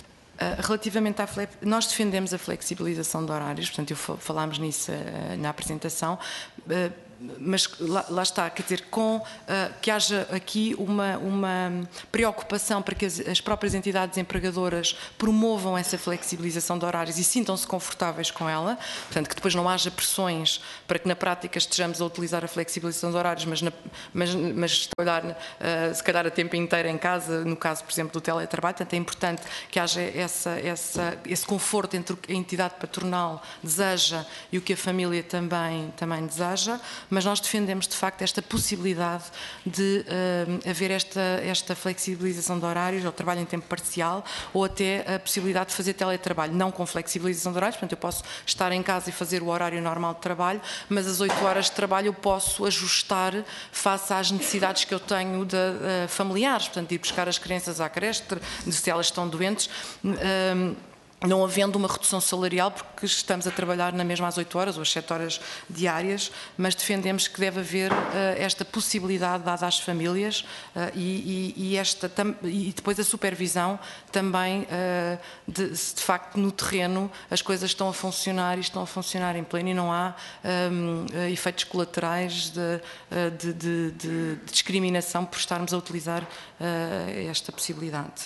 Uh, relativamente à flex... nós defendemos a flexibilização de horários, portanto, eu falámos nisso uh, na apresentação. Uh, mas lá, lá está, quer dizer, com uh, que haja aqui uma, uma preocupação para que as, as próprias entidades empregadoras promovam essa flexibilização de horários e sintam-se confortáveis com ela, portanto, que depois não haja pressões para que na prática estejamos a utilizar a flexibilização de horários, mas, na, mas, mas trabalhar uh, se calhar a tempo inteiro em casa, no caso, por exemplo, do teletrabalho. Portanto, é importante que haja essa, essa, esse conforto entre o que a entidade patronal deseja e o que a família também, também deseja. Mas nós defendemos, de facto, esta possibilidade de uh, haver esta, esta flexibilização de horários, ou trabalho em tempo parcial, ou até a possibilidade de fazer teletrabalho, não com flexibilização de horários, portanto, eu posso estar em casa e fazer o horário normal de trabalho, mas as oito horas de trabalho eu posso ajustar face às necessidades que eu tenho de, uh, familiares, portanto, ir buscar as crianças à creche, se elas estão doentes, uh, não havendo uma redução salarial, porque estamos a trabalhar na mesma às oito horas ou às sete horas diárias, mas defendemos que deve haver uh, esta possibilidade dada às famílias uh, e, e, e, esta, tam, e depois a supervisão também, uh, de, de facto, no terreno as coisas estão a funcionar e estão a funcionar em pleno e não há um, uh, efeitos colaterais de, uh, de, de, de discriminação por estarmos a utilizar uh, esta possibilidade.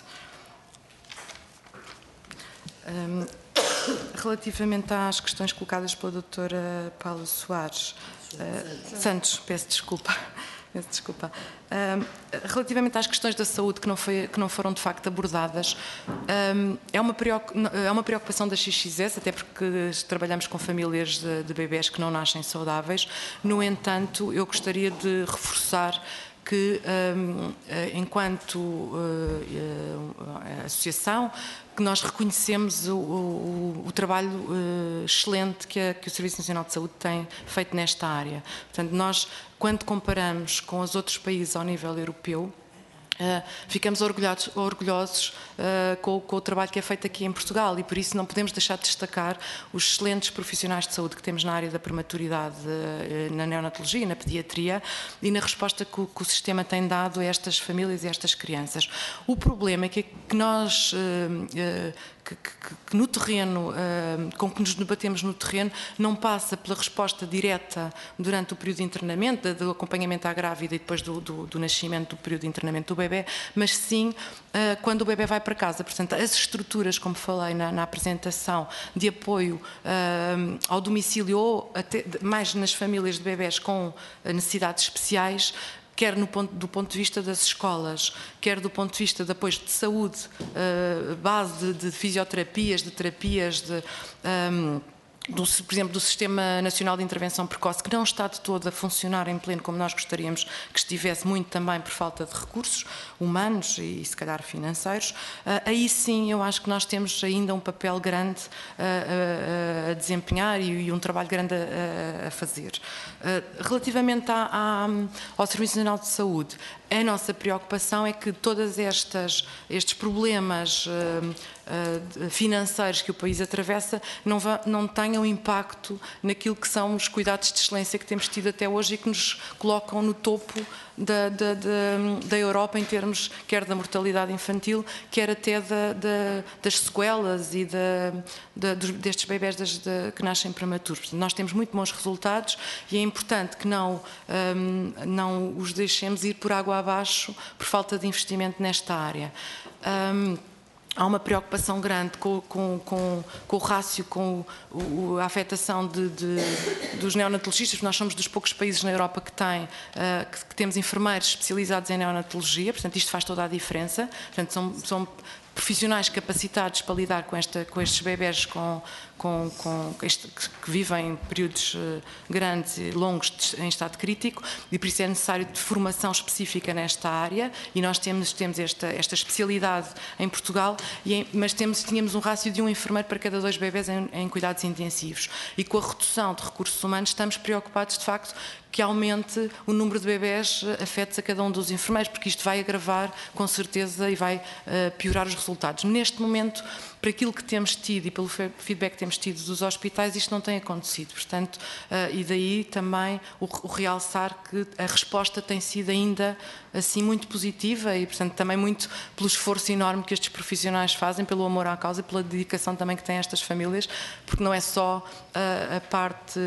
Um, relativamente às questões colocadas pela doutora Paula Soares, uh, Santos, peço desculpa, Peço desculpa. Um, relativamente às questões da saúde que não, foi, que não foram de facto abordadas, um, é, uma é uma preocupação da X X S, até porque trabalhamos com famílias de, de bebés que não nascem saudáveis. No entanto, eu gostaria de reforçar que, um, enquanto uh, uh, associação, que nós reconhecemos o, o, o trabalho uh, excelente que, a, que o Serviço Nacional de Saúde tem feito nesta área. Portanto, nós, quando comparamos com os outros países ao nível europeu, Uh, ficamos orgulhosos, orgulhosos uh, com, com o trabalho que é feito aqui em Portugal, e por isso não podemos deixar de destacar os excelentes profissionais de saúde que temos na área da prematuridade, uh, na neonatologia, na pediatria, e na resposta que o, que o sistema tem dado a estas famílias e a estas crianças. O problema é que, que nós, uh, uh, que, que, que no terreno, uh, com que nos debatemos no terreno, não passa pela resposta direta durante o período de internamento, do acompanhamento à grávida e depois do, do, do nascimento, do período de internamento do bebê, bebê, mas sim uh, quando o bebê vai para casa. Portanto, as estruturas, como falei na, na apresentação, de apoio uh, ao domicílio ou até mais nas famílias de bebés com necessidades especiais, quer no ponto, do ponto de vista das escolas, quer do ponto de vista de apoio de saúde, uh, base de, de fisioterapias, de terapias, de... Um, Do, por exemplo, do Sistema Nacional de Intervenção Precoce, que não está de todo a funcionar em pleno como nós gostaríamos que estivesse, muito também por falta de recursos humanos e, se calhar, financeiros. Uh, aí sim, eu acho que nós temos ainda um papel grande uh, a, a desempenhar e, e um trabalho grande a, a fazer. Uh, relativamente à, à, ao Serviço Nacional de Saúde, a nossa preocupação é que todos estes problemas uh, uh, financeiros que o país atravessa não, va, não tenham impacto naquilo que são os cuidados de excelência que temos tido até hoje e que nos colocam no topo da, da, da, da Europa em termos quer da mortalidade infantil, quer até da, da, das sequelas e da, da, dos, destes bebés das, da, que nascem prematuros. Nós temos muito bons resultados e é importante que não, um, não os deixemos ir por água abaixo por falta de investimento nesta área. Um, Há uma preocupação grande com, com, com, com o rácio, com o, a afetação de, de, dos neonatologistas. Nós somos dos poucos países na Europa que, tem, uh, que, que temos enfermeiros especializados em neonatologia, portanto isto faz toda a diferença. Portanto, são, são profissionais capacitados para lidar com, esta, com estes bebés com, com, com este, que vivem períodos uh, grandes e longos de, em estado crítico, e por isso é necessário de formação específica nesta área, e nós temos, temos esta, esta especialidade em Portugal, e em, mas temos, tínhamos um rácio de um enfermeiro para cada dois bebés em, em cuidados intensivos. E com a redução de recursos humanos estamos preocupados de facto que aumente o número de bebés afetos a cada um dos enfermeiros, porque isto vai agravar com certeza e vai uh, piorar os resultados. Neste momento, para aquilo que temos tido e pelo feedback que temos tido dos hospitais, isto não tem acontecido. Portanto, uh, e daí também o, o realçar que a resposta tem sido ainda assim muito positiva e, portanto, também muito pelo esforço enorme que estes profissionais fazem, pelo amor à causa e pela dedicação também que têm estas famílias, porque não é só uh, a parte...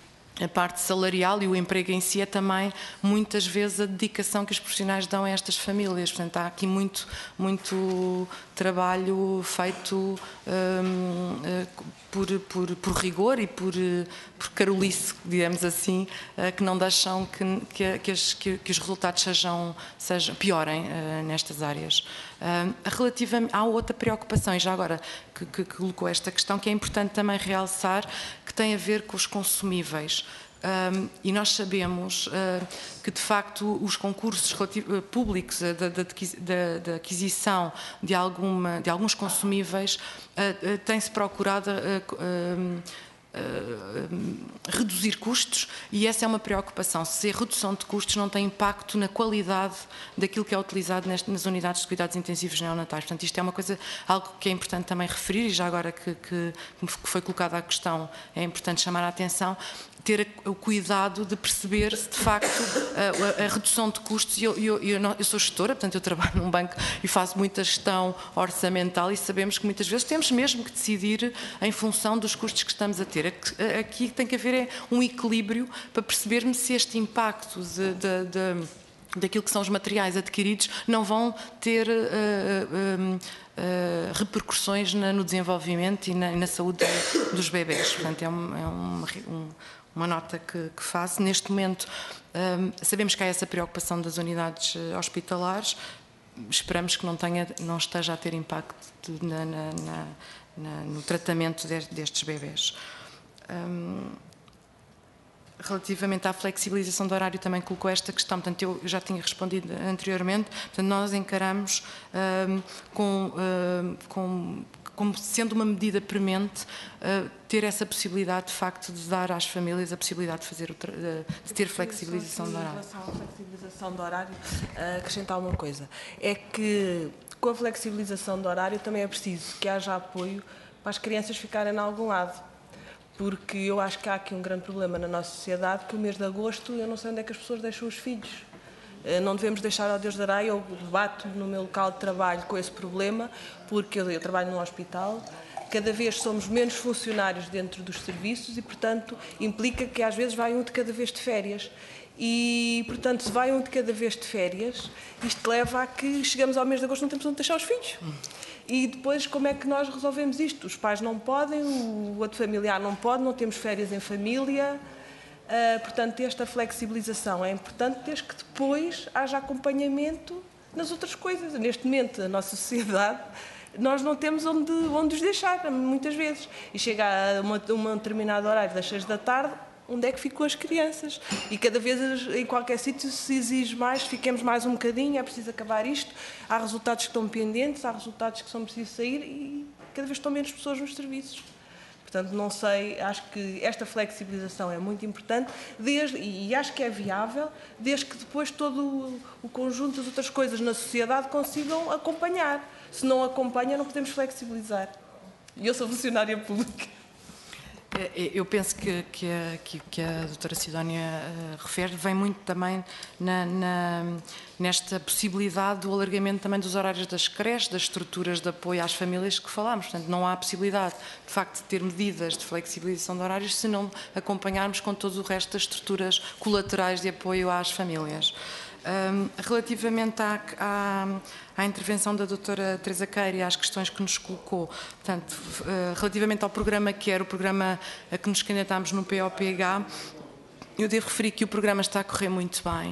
A parte salarial e o emprego em si é também, muitas vezes, a dedicação que os profissionais dão a estas famílias. Portanto, há aqui muito, muito trabalho feito um, por, por, por rigor e por, por carolice, digamos assim, que não deixam que, que, que, as, que, que os resultados sejam, sejam, piorem uh, nestas áreas. Uh, relativamente, há outra preocupação, e já agora que, que, que colocou esta questão, que é importante também realçar, que tem a ver com os consumíveis. Um, e nós sabemos uh, que, de facto, os concursos uh, públicos uh, da, da, da aquisição de, alguma, de alguns consumíveis uh, uh, tem-se procurado uh, uh, Uh, reduzir custos, e essa é uma preocupação. Se a redução de custos não tem impacto na qualidade daquilo que é utilizado neste, nas unidades de cuidados intensivos neonatais. Portanto, isto é uma coisa, algo que é importante também referir, e já agora que, que, que foi colocada a questão, é importante chamar a atenção, ter o cuidado de perceber se de facto a, a, a redução de custos. Eu, eu, eu, não, eu sou gestora, portanto eu trabalho num banco e faço muita gestão orçamental, e sabemos que muitas vezes temos mesmo que decidir em função dos custos que estamos a ter. Aqui tem que haver um equilíbrio para percebermos se este impacto de, de, de daquilo que são os materiais adquiridos não vão ter uh, uh, uh, repercussões na, no desenvolvimento e na, na saúde dos bebés. Portanto, é, um, é um, um, uma nota que, que faço. Neste momento, Sabemos que há essa preocupação das unidades hospitalares, esperamos que não, tenha, não esteja a ter impacto na, na, na, na, no tratamento de, destes bebés. Um, relativamente à flexibilização do horário, também colocou esta questão, portanto, eu já tinha respondido anteriormente, portanto, nós encaramos um, com, um, com, como sendo uma medida premente uh, ter essa possibilidade, de facto, de dar às famílias a possibilidade de, fazer o de ter flexibilização do horário. Em relação à flexibilização do horário, uh, acrescentar uma coisa, é que com a flexibilização do horário também é preciso que haja apoio para as crianças ficarem em algum lado, porque eu acho que há aqui um grande problema na nossa sociedade, que o mês de agosto eu não sei onde é que as pessoas deixam os filhos. Não devemos deixar ao Deus dará. Eu debato no meu local de trabalho com esse problema, porque eu, eu trabalho num hospital, cada vez somos menos funcionários dentro dos serviços e, portanto, implica que às vezes vai um de cada vez de férias. E, portanto, se vai um de cada vez de férias, isto leva a que chegamos ao mês de agosto e não temos onde deixar os filhos. E depois, como é que nós resolvemos isto? Os pais não podem, o outro familiar não pode, não temos férias em família. Uh, portanto, esta flexibilização é importante, desde que depois haja acompanhamento nas outras coisas. Neste momento, a nossa sociedade, nós não temos onde, onde os deixar, muitas vezes. E chega a uma, uma determinado horário, das seis da tarde, onde é que ficam as crianças? E cada vez, em qualquer sítio, se exige mais, fiquemos mais um bocadinho, é preciso acabar isto. Há resultados que estão pendentes, há resultados que são precisos sair e cada vez estão menos pessoas nos serviços. Portanto, não sei, acho que esta flexibilização é muito importante desde, e acho que é viável, desde que depois todo o, o conjunto das outras coisas na sociedade consigam acompanhar. Se não acompanha, não podemos flexibilizar. E eu sou funcionária pública. Eu penso que, que, a, que, que a doutora Sidónia uh, refere vem muito também na, na, nesta possibilidade do alargamento também dos horários das creches, das estruturas de apoio às famílias que falámos. Portanto, não há possibilidade, de facto, de ter medidas de flexibilização de horários se não acompanharmos com todo o resto das estruturas colaterais de apoio às famílias. Um, relativamente à, à, à intervenção da doutora Teresa Queiro e às questões que nos colocou, portanto, uh, relativamente ao programa que era o programa a que nos candidatámos no P O P H, eu devo referir que o programa está a correr muito bem.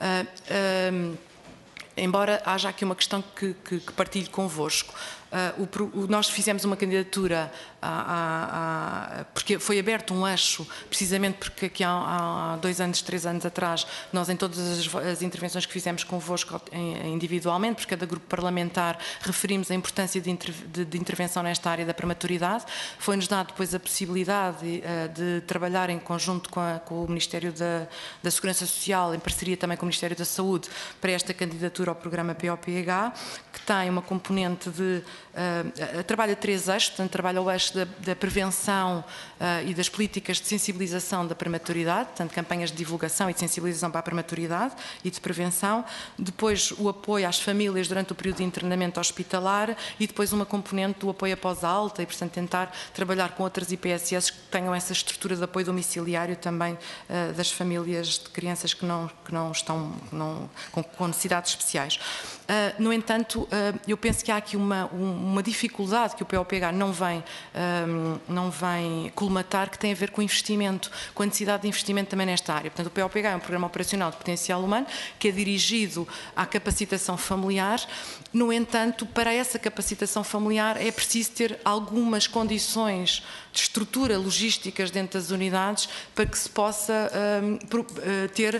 Uh, um, embora haja aqui uma questão que, que, que partilho convosco. Uh, o, o, nós fizemos uma candidatura a, a, a, porque foi aberto um eixo, precisamente porque aqui há, há dois anos, três anos atrás, nós em todas as, as intervenções que fizemos convosco em, individualmente, porque cada grupo parlamentar referimos a importância de, inter, de, de intervenção nesta área da prematuridade, foi-nos dado depois a possibilidade uh, de trabalhar em conjunto com, a, com o Ministério da, da Segurança Social, em parceria também com o Ministério da Saúde, para esta candidatura ao programa P O P H, que tem uma componente de Uh, trabalha três eixos, portanto trabalha o eixo da, da prevenção uh, e das políticas de sensibilização da prematuridade, portanto campanhas de divulgação e de sensibilização para a prematuridade e de prevenção, depois o apoio às famílias durante o período de internamento hospitalar e depois uma componente do apoio após a alta e, portanto, tentar trabalhar com outras I P S S que tenham essa estrutura de apoio domiciliário também uh, das famílias de crianças que não, que não estão não, com, com necessidades especiais. Uh, no entanto, uh, eu penso que há aqui uma, uma dificuldade que o P O P H não vem, um, não vem colmatar, que tem a ver com o investimento, com a necessidade de investimento também nesta área. Portanto, o P O P H é um programa operacional de potencial humano que é dirigido à capacitação familiar. No entanto, para essa capacitação familiar é preciso ter algumas condições de estrutura logísticas dentro das unidades para que se possa um, ter uh,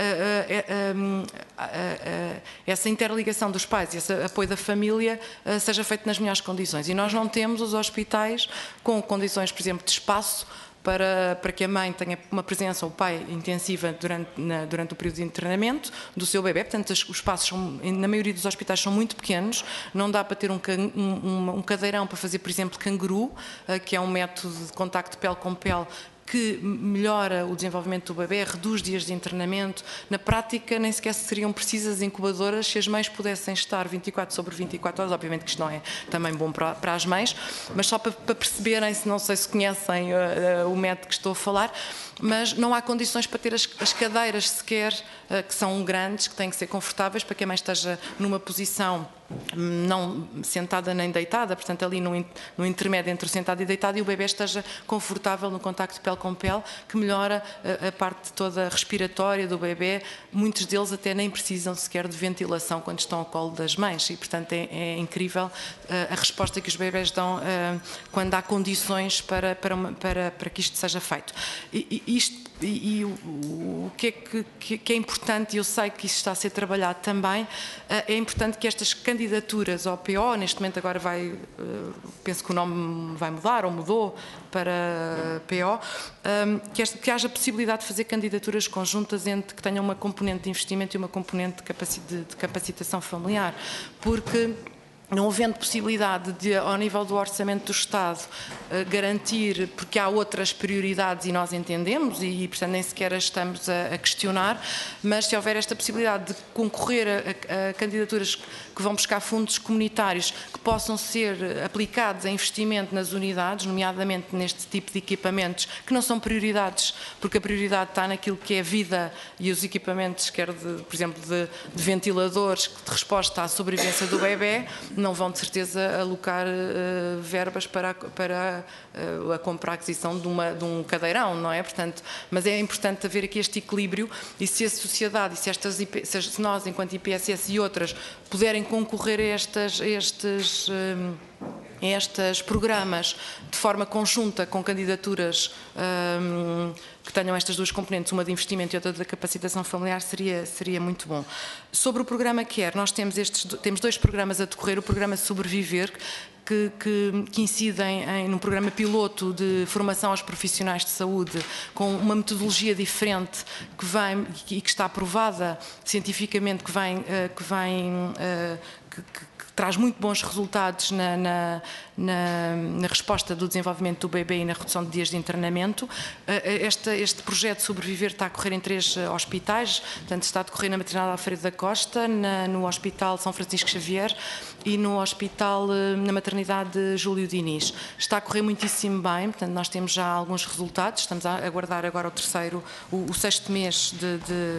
uh, um, uh, uh, essa interligação dos pais e esse apoio da família uh, seja feito nas melhores condições. E nós não temos os hospitais com condições, por exemplo, de espaço para, para que a mãe tenha uma presença, ou o pai, intensiva durante, na, durante o período de internamento do seu bebê. Portanto, os espaços, são, na maioria dos hospitais, são muito pequenos. Não dá para ter um, um, um cadeirão para fazer, por exemplo, canguru, uh, que é um método de contacto pele com pele que melhora o desenvolvimento do bebê, reduz dias de internamento. Na prática, nem sequer seriam precisas incubadoras se as mães pudessem estar vinte e quatro sobre vinte e quatro horas. Obviamente que isto não é também bom para, para as mães, mas só para, para perceberem, se não sei se conhecem uh, uh, o método que estou a falar, mas não há condições para ter as, as cadeiras sequer, uh, que são grandes, que têm que ser confortáveis, para que a mãe esteja numa posição não sentada nem deitada, portanto ali no, no intermédio entre o sentado e deitado, e o bebê esteja confortável no contacto pele com pele, que melhora a, a parte toda respiratória do bebê. Muitos deles até nem precisam sequer de ventilação quando estão ao colo das mães, e portanto é, é incrível uh, a resposta que os bebés dão uh, quando há condições para, para, uma, para, para que isto seja feito. E, e isto E, e o, o que é que, que, que é importante, e eu sei que isso está a ser trabalhado também, é importante que estas candidaturas ao P O, neste momento agora vai, penso que o nome vai mudar, ou mudou para P O, que, esta, que haja possibilidade de fazer candidaturas conjuntas entre, que tenham uma componente de investimento e uma componente de, capaci, de, de capacitação familiar, porque não havendo possibilidade de, ao nível do orçamento do Estado, garantir, porque há outras prioridades e nós entendemos, e portanto nem sequer as estamos a, a questionar, mas se houver esta possibilidade de concorrer a, a candidaturas que vão buscar fundos comunitários que possam ser aplicados a investimento nas unidades, nomeadamente neste tipo de equipamentos, que não são prioridades, porque a prioridade está naquilo que é a vida e os equipamentos, quer de, por exemplo, de, de ventiladores, de resposta à sobrevivência do bebê, não vão de certeza alocar uh, verbas para, a, para uh, a compra, a aquisição de, uma, de um cadeirão, não é? Portanto, mas é importante haver aqui este equilíbrio, e se a sociedade, e se, estas, se nós, enquanto I P S S e outras, puderem concorrer a estas, a estes... Um, estes programas de forma conjunta com candidaturas um, que tenham estas duas componentes, uma de investimento e outra da capacitação familiar, seria, seria muito bom. Sobre o programa Quer, nós temos, estes, temos dois programas a decorrer, o programa Sobreviver, que, que, que incidem em num programa piloto de formação aos profissionais de saúde, com uma metodologia diferente que vem e que está aprovada cientificamente, que vem, que vem que, que traz muito bons resultados na, na, na, na resposta do desenvolvimento do bebê e na redução de dias de internamento. Este, este projeto Sobreviver está a correr em três hospitais, portanto está a decorrer na Maternidade Alfredo da Costa, na, no Hospital São Francisco Xavier e no Hospital, na Maternidade Júlio Diniz. Está a correr muitíssimo bem, portanto nós temos já alguns resultados, estamos a aguardar agora o terceiro, o, o sexto mês de, de,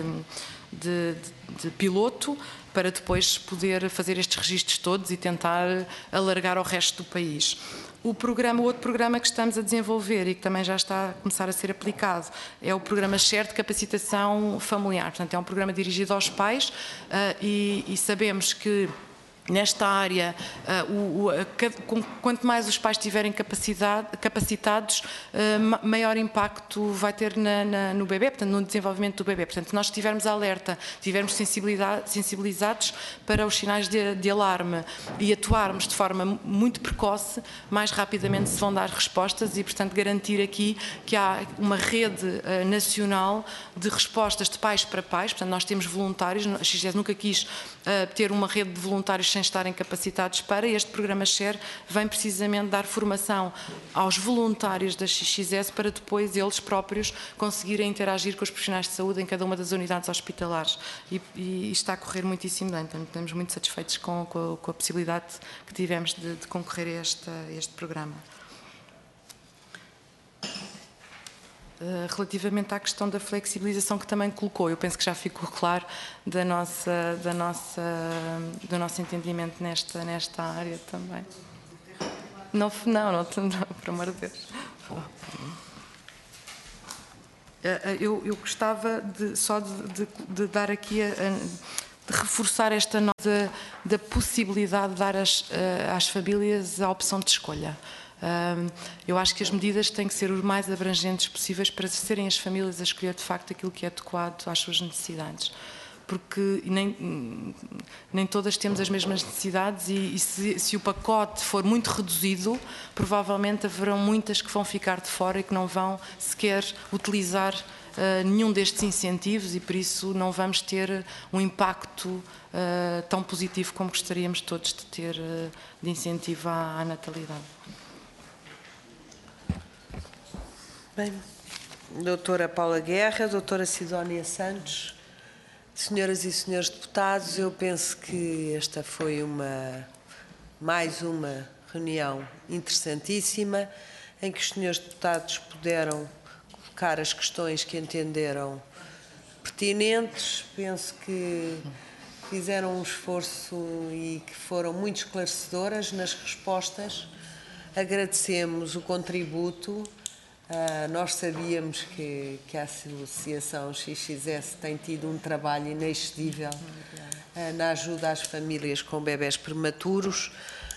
de, de, de piloto, para depois poder fazer estes registros todos e tentar alargar ao resto do país. O programa, o outro programa que estamos a desenvolver e que também já está a começar a ser aplicado é o programa Share de Capacitação Familiar. Portanto, é um programa dirigido aos pais uh, e, e sabemos que nesta área, uh, o, o, a, com, quanto mais os pais estiverem capacitados, uh, maior impacto vai ter na, na, no bebê, portanto, no desenvolvimento do bebê. Portanto, se nós estivermos alerta, estivermos sensibilizados para os sinais de, de alarme e atuarmos de forma muito precoce, mais rapidamente se vão dar respostas e, portanto, garantir aqui que há uma rede uh, nacional de respostas de pais para pais. Portanto, nós temos voluntários, a X S nunca quis uh, ter uma rede de voluntários sem estarem capacitados para. Este programa Share vem precisamente dar formação aos voluntários da X X S para depois eles próprios conseguirem interagir com os profissionais de saúde em cada uma das unidades hospitalares. E, e está a correr muitíssimo bem, então, estamos muito satisfeitos com, com, a, com a possibilidade que tivemos de, de concorrer a este, a este programa. Relativamente à questão da flexibilização que também colocou, eu penso que já ficou claro da nossa, da nossa, do nosso entendimento nesta, nesta área também. Não, não, não, não, por amor de Deus. Eu, eu gostava de, só de, de, de dar aqui, a, de reforçar esta nota da possibilidade de dar às, às famílias a opção de escolha. Eu acho que as medidas têm que ser o mais abrangentes possíveis para serem as famílias a escolher de facto aquilo que é adequado às suas necessidades, porque nem, nem todas temos as mesmas necessidades e, e se, se o pacote for muito reduzido, provavelmente haverão muitas que vão ficar de fora e que não vão sequer utilizar uh, nenhum destes incentivos e por isso não vamos ter um impacto uh, tão positivo como gostaríamos todos de ter uh, de incentivo à, à natalidade. Bem, doutora Paula Guerra, doutora Sidónia Santos, senhoras e senhores deputados, eu penso que esta foi uma, mais uma reunião interessantíssima, em que os senhores deputados puderam colocar as questões que entenderam pertinentes. Penso que fizeram um esforço e que foram muito esclarecedoras nas respostas. Agradecemos o contributo. Uh, nós sabíamos que, que a Associação X X S tem tido um trabalho inexcedível uh, na ajuda às famílias com bebés prematuros.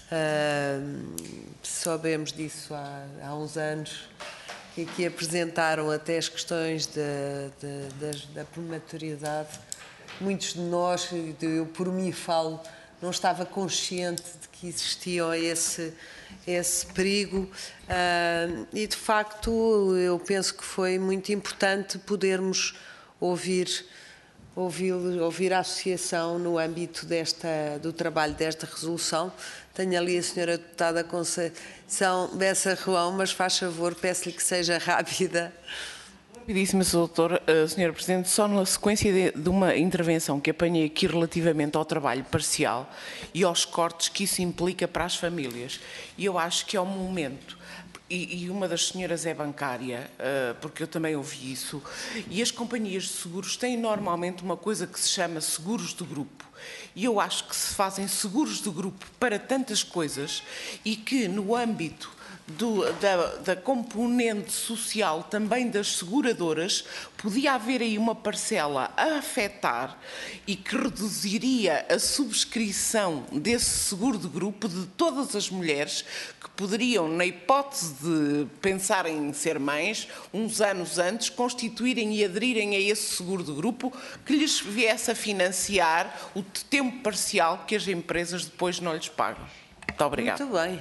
Uh, soubemos disso há, há uns anos, e que apresentaram até as questões de, de, de, da prematuridade. Muitos de nós, eu por mim falo, não estava consciente de que existia esse, esse perigo, uh, e de facto eu penso que foi muito importante podermos ouvir, ouvir, ouvir a Associação no âmbito desta, do trabalho desta resolução. Tenho ali a senhora deputada Conceição Bessa Ruão, mas faz favor, peço-lhe que seja rápida. Rapidíssima, doutor, uh, senhora Presidente, só na sequência de, de uma intervenção que apanhei aqui relativamente ao trabalho parcial e aos cortes que isso implica para as famílias. E eu acho que é um momento, e, e uma das senhoras é bancária, uh, porque eu também ouvi isso, e as companhias de seguros têm normalmente uma coisa que se chama seguros de grupo. E eu acho que se fazem seguros de grupo para tantas coisas e que no âmbito Do, da, da componente social também das seguradoras, podia haver aí uma parcela a afetar e que reduziria a subscrição desse seguro de grupo de todas as mulheres que poderiam, na hipótese de pensarem em ser mães, uns anos antes, constituírem e aderirem a esse seguro de grupo que lhes viesse a financiar o tempo parcial que as empresas depois não lhes pagam. Muito obrigada. Muito bem.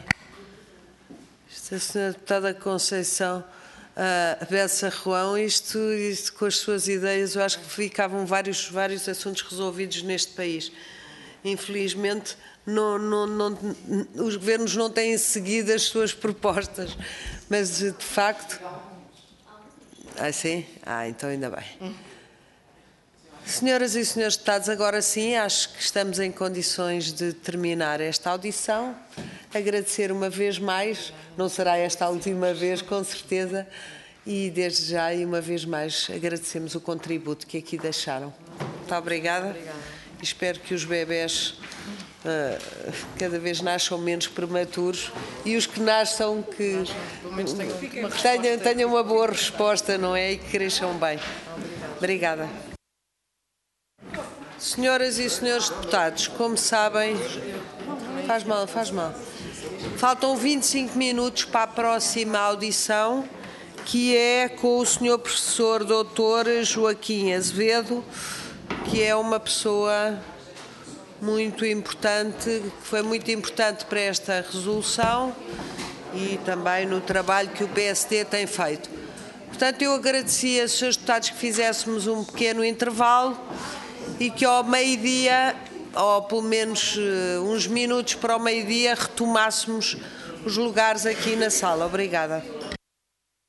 A senhora deputada Conceição uh, Bessa Ruão, isto, isto com as suas ideias, eu acho que ficavam vários, vários assuntos resolvidos neste país. Infelizmente, não, não, não, os governos não têm seguido as suas propostas, mas de facto... Ah, sim? Ah, então ainda bem. Senhoras e senhores deputados, agora sim, acho que estamos em condições de terminar esta audição. Agradecer uma vez mais, não será esta a última vez, com certeza, e desde já, e uma vez mais, agradecemos o contributo que aqui deixaram. Muito obrigada. Obrigada. Espero que os bebés uh, cada vez nasçam menos prematuros e os que nasçam que tenham, tenham uma boa resposta, não é? E que cresçam bem. Obrigada. Senhoras e senhores deputados, como sabem, faz mal, faz mal. Faltam vinte e cinco minutos para a próxima audição, que é com o senhor professor doutor Joaquim Azevedo, que é uma pessoa muito importante, que foi muito importante para esta resolução e também no trabalho que o P S D tem feito. Portanto, eu agradecia aos senhores deputados que fizéssemos um pequeno intervalo e que ao meio-dia, ou pelo menos uh, uns minutos para o meio-dia, retomássemos os lugares aqui na sala. Obrigada.